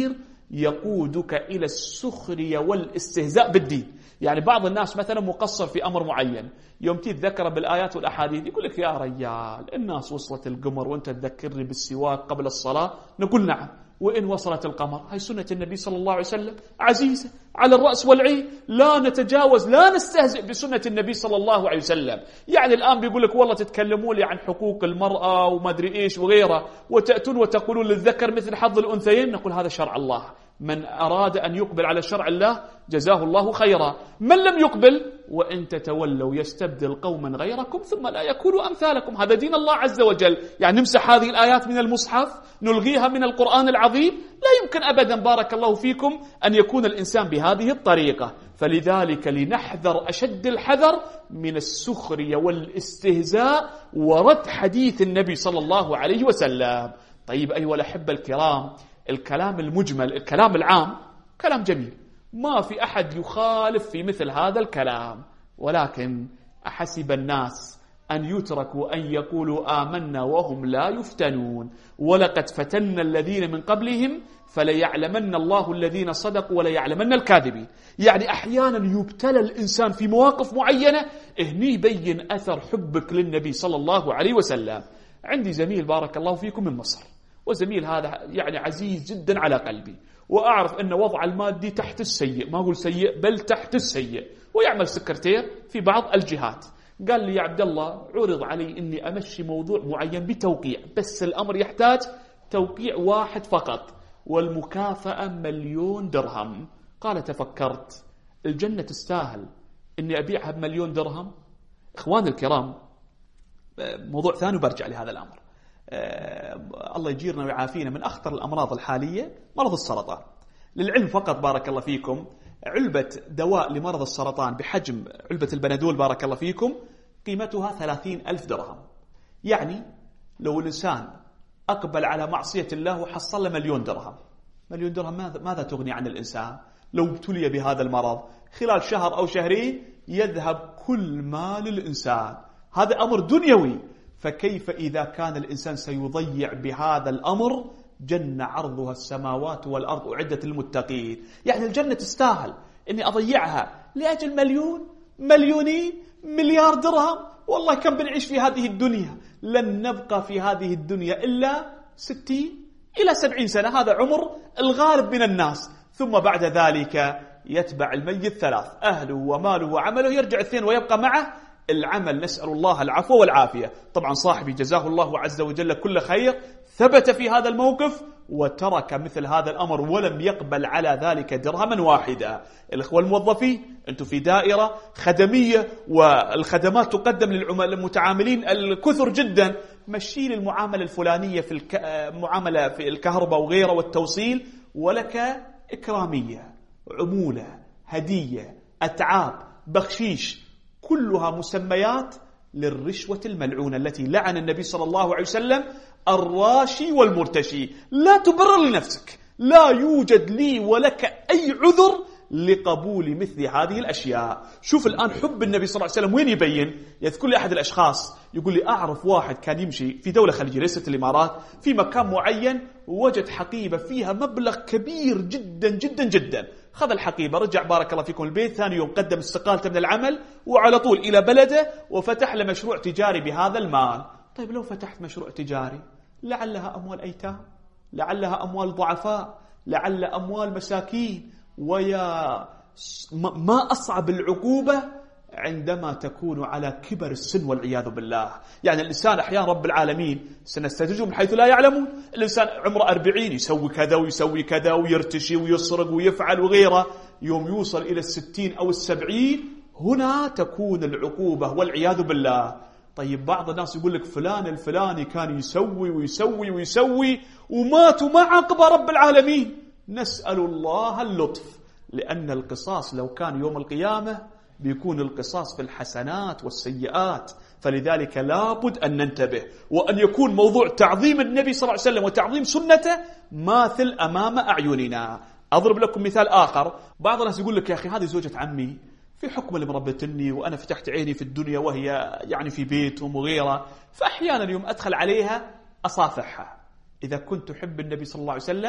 Speaker 1: يقودك إلى السخرية والاستهزاء بالدين. يعني بعض الناس مثلا مقصر في أمر معين، يوم تذكر بالآيات والأحاديث يقول لك يا رجال الناس وصلت القمر وأنت تذكرني بالسواك قبل الصلاة. نقول نعم، وإن وصلت القمر هاي سنة النبي صلى الله عليه وسلم عزيزة على الرأس والعين، لا نتجاوز لا نستهزئ بسنة النبي صلى الله عليه وسلم. يعني الآن بيقول لك والله تتكلمون لي عن حقوق المرأة وما أدري إيش وغيره، وتأتون وتقولون للذكر مثل حظ الأنثيين. نقول هذا شرع الله، من أراد أن يقبل على شرع الله جزاه الله خيرا، من لم يقبل وإن تتولوا يستبدل قوما غيركم ثم لا يكونوا أمثالكم. هذا دين الله عز وجل. يعني نمسح هذه الآيات من المصحف، نلغيها من القرآن العظيم؟ لا يمكن أبدا بارك الله فيكم أن يكون الإنسان بهذه الطريقة. فلذلك لنحذر أشد الحذر من السخرية والاستهزاء ورد حديث النبي صلى الله عليه وسلم. طيب أيها الأحبة الكرام، الكلام المجمل الكلام العام كلام جميل، ما في أحد يخالف في مثل هذا الكلام، ولكن أحسب الناس أن يتركوا أن يقولوا آمنا وهم لا يفتنون ولقد فتنا الذين من قبلهم فليعلمن الله الذين صدقوا وليعلمن الكاذبين. يعني أحيانا يبتلى الإنسان في مواقف معينة، هني يبين أثر حبك للنبي صلى الله عليه وسلم. عندي زميل بارك الله فيكم من مصر، وزميل هذا يعني عزيز جدا على قلبي، وأعرف أن وضع المادي تحت السيء، ما أقول سيء بل تحت السيء، ويعمل سكرتير في بعض الجهات. قال لي يا عبد الله عرض علي أني أمشي موضوع معين بتوقيع، بس الأمر يحتاج توقيع واحد فقط والمكافأة مليون درهم. قال تفكرت الجنة تستاهل أني أبيعها بمليون درهم؟ إخواني الكرام، موضوع ثاني وبرجع لهذا الأمر. آه الله يجيرنا ويعافينا من أخطر الأمراض الحالية مرض السرطان. للعلم فقط بارك الله فيكم، علبة دواء لمرض السرطان بحجم علبة البنادول بارك الله فيكم قيمتها ثلاثين ألف درهم. يعني لو الإنسان أقبل على معصية الله وحصل له مليون درهم، مليون درهم ماذا, ماذا تغني عن الإنسان؟ لو ابتلي بهذا المرض خلال شهر أو شهرين يذهب كل مال الإنسان. هذا أمر دنيوي، فكيف إذا كان الإنسان سيضيع بهذا الأمر جنة عرضها السماوات والأرض أعدت للمتقين؟ يعني الجنة تستاهل إني أضيعها لأجل مليون مليونين مليار درهم؟ والله كم بنعيش في هذه الدنيا، لن نبقى في هذه الدنيا إلا ستين إلى سبعين سنة، هذا عمر الغالب من الناس، ثم بعد ذلك يتبع الميت ثلاث، أهله وماله وعمله، يرجع اثنين ويبقى معه العمل. نسأل الله العفو والعافية. طبعا صاحبي جزاه الله عز وجل كل خير ثبت في هذا الموقف وترك مثل هذا الأمر ولم يقبل على ذلك درهما واحدا. الإخوة الموظفين أنتم في دائرة خدمية والخدمات تقدم للمتعاملين الكثر جدا، مشي المعاملة الفلانية في المعاملة في الكهرباء وغيره والتوصيل، ولك إكرامية، عمولة، هدية، أتعاب، بخشيش، كلها مسميات للرشوة الملعونة التي لعن النبي صلى الله عليه وسلم الراشي والمرتشي. لا تبرر لنفسك، لا يوجد لي ولك أي عذر لقبول مثل هذه الأشياء. شوف الآن حب النبي صلى الله عليه وسلم وين يبين. يذكر لي أحد الأشخاص يقول لي أعرف واحد كان يمشي في دولة خليجية ليست الإمارات في مكان معين، وجد حقيبة فيها مبلغ كبير جدا جدا جدا، خذ الحقيبة رجع بارك الله فيكم البيت، ثاني يوم قدم استقالته من العمل وعلى طول إلى بلده وفتح له مشروع تجاري بهذا المال. طيب لو فتحت مشروع تجاري لعلها أموال أيتام، لعلها أموال ضعفاء، لعل أموال مساكين، ويا ما أصعب العقوبة عندما تكون على كبر السن والعياذ بالله. يعني الإنسان أحيانا رب العالمين سنستدرجهم من حيث لا يعلمون، الإنسان عمره أربعين يسوي كذا ويسوي كذا ويرتشي ويسرق ويفعل وغيره، يوم يوصل إلى الستين أو السبعين هنا تكون العقوبة والعياذ بالله. طيب بعض الناس يقول لك فلان الفلاني كان يسوي ويسوي ويسوي وماتوا ما عاقب رب العالمين. نسأل الله اللطف، لأن القصاص لو كان يوم القيامة بيكون القصاص في الحسنات والسيئات، فلذلك لابد أن ننتبه وأن يكون موضوع تعظيم النبي صلى الله عليه وسلم وتعظيم سنته ماثل أمام أعيننا. أضرب لكم مثال آخر. بعض الناس يقول لك يا أخي هذه زوجة عمي في حكم اللي مربتني وأنا فتحت عيني في الدنيا وهي يعني في بيتهم وغيره، فأحيانا يوم أدخل عليها أصافحها. إذا كنت تحب النبي صلى الله عليه وسلم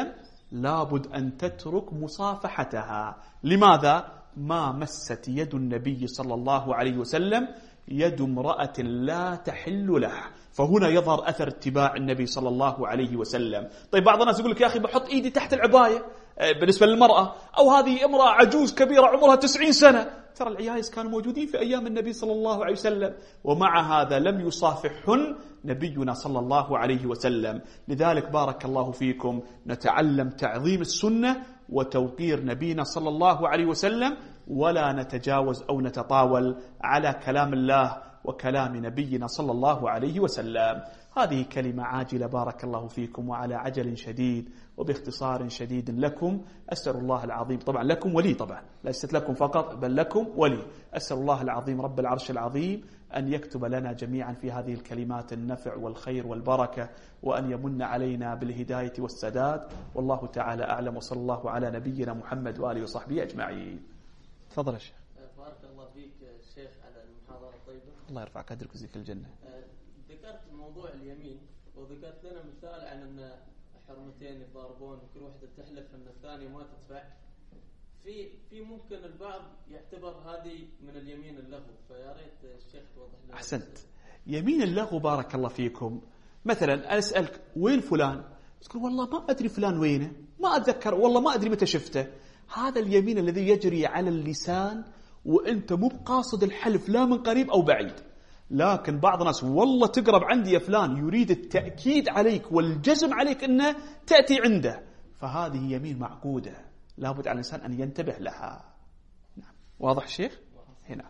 Speaker 1: لابد أن تترك مصافحتها. لماذا؟ ما مست يد النبي صلى الله عليه وسلم يد امرأة لا تحل له، فهنا يظهر أثر اتباع النبي صلى الله عليه وسلم. طيب بعض الناس يقول لك يا أخي بحط إيدي تحت العباية بالنسبة للمرأة، أو هذه امرأة عجوز كبيرة عمرها تسعين سنة. ترى العيايز كانوا موجودين في أيام النبي صلى الله عليه وسلم، ومع هذا لم يصافحهن نبينا صلى الله عليه وسلم. لذلك بارك الله فيكم نتعلم تعظيم السنة وتوقير نبينا صلى الله عليه وسلم، ولا نتجاوز أو نتطاول على كلام الله وكلام نبينا صلى الله عليه وسلم. هذه كلمة عاجلة بارك الله فيكم وعلى عجل شديد وباختصار شديد لكم. أسأل الله العظيم، طبعا لكم ولي، طبعا ليست لكم فقط بل لكم ولي. أسأل الله العظيم رب العرش العظيم أن يكتب لنا جميعا في هذه الكلمات النفع والخير والبركة، وأن يمن علينا بالهداية والسداد. والله تعالى أعلم، وصلى الله على نبينا محمد وآله وصحبه أجمعين. تفضل يا شيخ.
Speaker 2: بارك الله فيك شيخ على المحاضرة الطيبة.
Speaker 1: الله يرفع قدرك ويجزيك الجنة.
Speaker 2: ذكرت موضوع اليمين، وذكرت لنا مثال عن أن حرمتين يتضاربون وكل واحدة تحلف أن الثانية ما تدفع. في في ممكن البعض يعتبر هذه من اليمين اللغو، فيا ريت الشيخ توضح لنا.
Speaker 1: أحسنت. يمين اللغو بارك الله فيكم، مثلا أسألك وين فلان؟ تقول والله ما أدري فلان وينه، ما أتذكر، والله ما أدري متى شفته. هذا اليمين الذي يجري على اللسان وأنت مو بقاصد الحلف لا من قريب أو بعيد. لكن بعض الناس والله تقرب عندي يا فلان، يريد التأكيد عليك والجزم عليك أنه تأتي عنده، فهذه يمين معقودة لابد على الإنسان أن ينتبه لها. نعم. واضح الشيخ؟ هنا.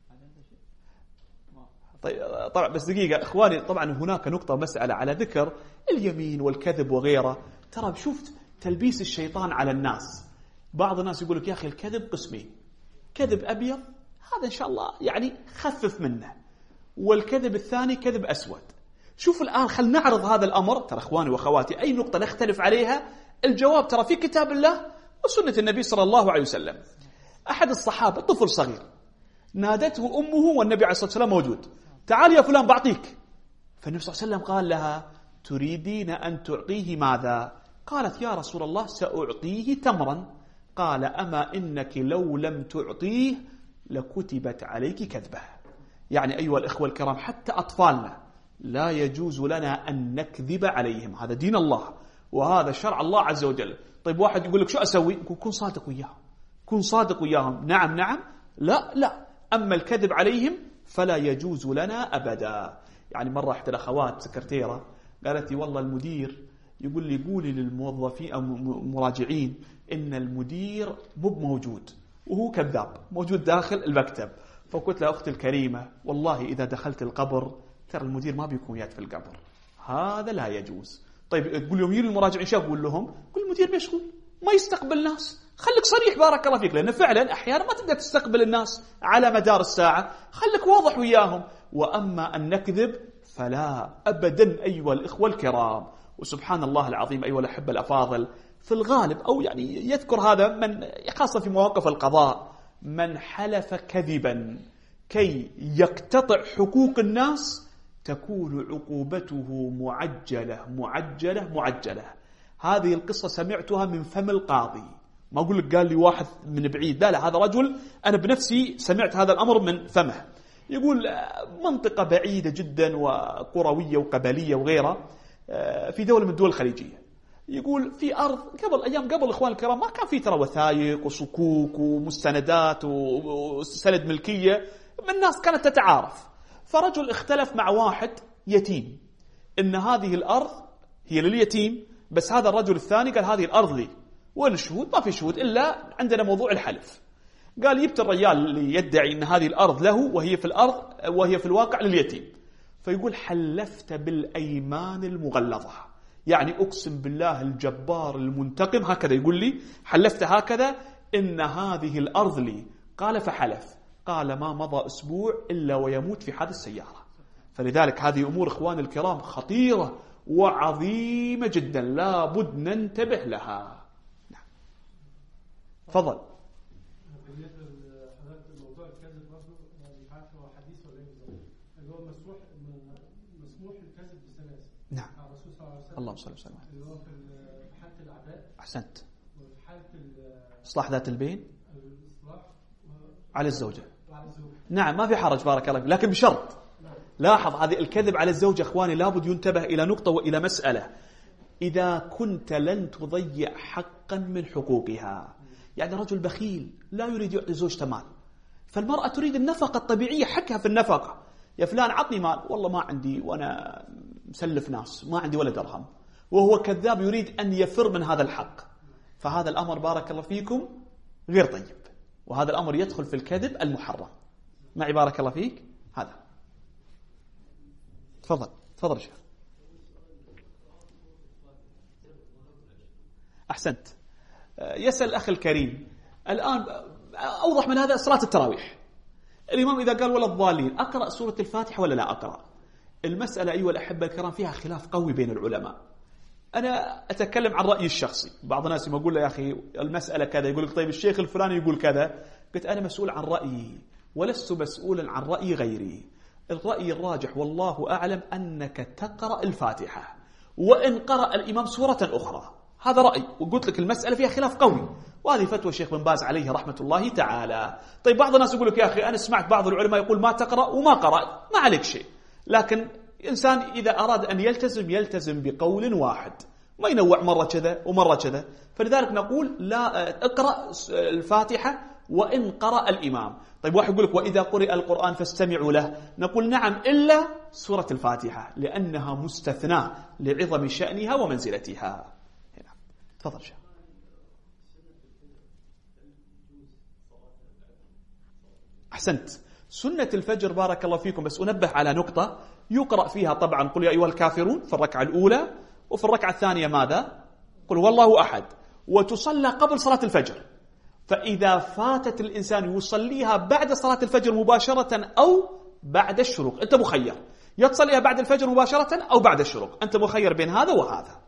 Speaker 1: طيب طبعا بس دقيقة إخواني، طبعا هناك نقطة مسألة على ذكر اليمين والكذب وغيره. ترى شفت تلبيس الشيطان على الناس. بعض الناس يقول لك يا أخي الكذب قسمين، كذب أبيض هذا إن شاء الله يعني خفف منه، والكذب الثاني كذب أسود. شوف الآن خل نعرض هذا الأمر. ترى إخواني وأخواتي أي نقطة نختلف عليها الجواب ترى في كتاب الله وسنة النبي صلى الله عليه وسلم. أحد الصحابة طفل صغير نادته أمه والنبي عليه الصلاة والسلام موجود، تعال يا فلان بعطيك. فالنبي صلى الله عليه وسلم قال لها تريدين أن تعطيه ماذا؟ قالت يا رسول الله سأعطيه تمرا. قال أما إنك لو لم تعطيه لكتبت عليك كذبة. يعني أيها الإخوة الكرام حتى أطفالنا لا يجوز لنا أن نكذب عليهم، هذا دين الله وهذا شرع الله عز وجل. طيب واحد يقول لك شو أسوي؟ يقول كن صادق وياهم، كن صادق وياهم. نعم نعم، لا لا. أما الكذب عليهم فلا يجوز لنا أبدا. يعني مرة إحدى الأخوات سكرتيرة قالت لي والله المدير يقول لي قولي للموظفين أو المراجعين إن المدير مو موجود وهو كذاب موجود داخل المكتب. فقلت لها أختي الكريمة والله إذا دخلت القبر ترى المدير ما بيكون يات في القبر، هذا لا يجوز. طيب تقول يوم يجي المراجعين شو أقول لهم؟ قل المدير مشغول ما يستقبل ناس. خليك صريح بارك الله فيك، لأن فعلا أحيانا ما تقدر تستقبل الناس على مدار الساعة، خليك واضح وياهم. وأما أن نكذب فلا أبدا أيها الإخوة الكرام. وسبحان الله العظيم أيها الأحبة الأفاضل، في الغالب أو يعني يذكر هذا من خاصة في مواقف القضاء، من حلف كذبا كي يقتطع حقوق الناس تكون عقوبته معجلة معجلة معجلة. هذه القصة سمعتها من فم القاضي، ما أقول لك قال لي واحد من بعيد، لا لا هذا رجل أنا بنفسي سمعت هذا الأمر من فمه. يقول منطقة بعيدة جدا وقروية وقبلية وغيرها في دولة من الدول الخليجية. يقول في أرض قبل أيام قبل إخوان الكرام ما كان في ترى وثائق وصكوك ومستندات وسند ملكية، من الناس كانت تتعارف. فرجل اختلف مع واحد يتيم إن هذه الأرض هي لليتيم، بس هذا الرجل الثاني قال هذه الأرض لي. وين الشهود؟ ما في شهود إلا عندنا موضوع الحلف. قال يبت الرجال اللي يدعي إن هذه الأرض له وهي في الأرض وهي في الواقع لليتيم. فيقول حلفت بالأيمان المغلظة، يعني أقسم بالله الجبار المنتقم، هكذا يقول لي حلفت هكذا إن هذه الأرض لي. قال فحلف، قال ما مضى أسبوع إلا ويموت في حادث السيارة. فلذلك هذه أمور إخوان الكرام خطيرة وعظيمة جدا لا بد ننتبه لها. نعم. فضل. اللهم صل وسلم.
Speaker 3: اللي هو في حالة العداء.
Speaker 1: أحسنت.
Speaker 3: وحالة
Speaker 1: إصلاح ذات البين
Speaker 3: الإصلاح
Speaker 1: على الزوجة.
Speaker 3: على الزوجة.
Speaker 1: نعم ما في حرج بارك الله فيك، لكن بشرط. لاحظ هذه الكذب على الزوجة إخواني لابد ينتبه إلى نقطة وإلى مسألة. إذا كنت لن تضيع حقا من حقوقها، يعني رجل بخيل لا يريد يعطي زوجته مال، فالمرأة تريد النفقة الطبيعية، حقها في النفقة. يا فلان عطني مال، والله ما عندي وأنا مسلف ناس، ما عندي ولا درهم، وهو كذاب يريد أن يفر من هذا الحق. فهذا الأمر بارك الله فيكم غير طيب، وهذا الأمر يدخل في الكذب المحرم. معي بارك الله فيك؟ هذا تفضل تفضل شيخ. أحسنت. يسأل الأخ الكريم الآن أوضح من هذا صلاة التراويح، الإمام إذا قال ولا الضالين أقرأ سورة الفاتحة ولا لا أقرأ؟ المسألة أيها الأحبة الكرام فيها خلاف قوي بين العلماء. أنا أتكلم عن رأيي الشخصي. بعض الناس يقول له يا أخي المسألة كذا، يقول لك طيب الشيخ الفلاني يقول كذا. قلت أنا مسؤول عن رأيي ولست مسؤولا عن رأي غيري. الرأي الراجح والله أعلم أنك تقرأ الفاتحة وإن قرأ الإمام سورة أخرى، هذا رأي. وقلت لك المسألة فيها خلاف قوي، وهذه فتوى الشيخ بن باز عليه رحمة الله تعالى. طيب بعض الناس يقول لك يا أخي أنا سمعت بعض العلماء يقول ما تقرأ وما قرأ، ما عليك شيء. لكن إنسان إذا أراد أن يلتزم يلتزم بقول واحد، ما ينوع مرة كذا ومرة كذا. فلذلك نقول لا اقرأ الفاتحة وإن قرأ الإمام. طيب واحد يقول لك وإذا قرئ القرآن فاستمعوا له، نقول نعم إلا سورة الفاتحة لأنها مستثناة لعظم شأنها ومنزلتها. هنا تفضل شيخ. أحسنت. سنة الفجر بارك الله فيكم، بس أنبه على نقطة، يقرأ فيها طبعا قل يا أيها الكافرون في الركعة الأولى، وفي الركعة الثانية ماذا؟ قل هو الله أحد، وتصلى قبل صلاة الفجر. فإذا فاتت الإنسان يصليها بعد صلاة الفجر مباشرة أو بعد الشروق، أنت مخير، يتصليها بعد الفجر مباشرة أو بعد الشروق، أنت مخير بين هذا وهذا.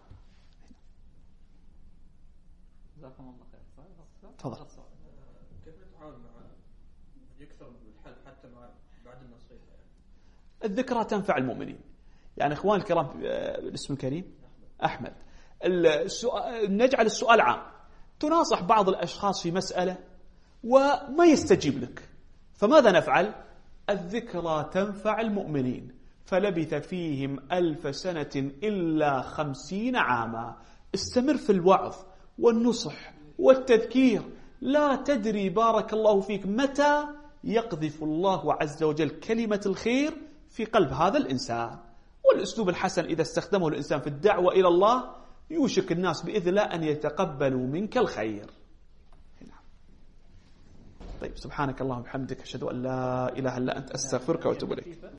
Speaker 1: تفضل.
Speaker 2: كيف نتعامل مع يكثر الحل حتى مع بعد النصيحة؟
Speaker 1: الذكرى تنفع المؤمنين. يعني إخوان الكرام، الاسم الكريم أحمد، السؤال نجعل السؤال عام. تناصح بعض الأشخاص في مسألة وما يستجيب لك، فماذا نفعل؟ الذكرى تنفع المؤمنين، فلبث فيهم ألف سنة إلا خمسين عاما. استمر في الوعظ والنصح والتذكير، لا تدري بارك الله فيك متى يقذف الله عز وجل كلمة الخير في قلب هذا الإنسان. والأسلوب الحسن إذا استخدمه الإنسان في الدعوة إلى الله يوشك الناس بإذن الله أن يتقبلوا منك الخير. طيب سبحانك اللهم وبحمدك أشهد أن لا إله إلا أنت أستغفرك وأتوب إليك.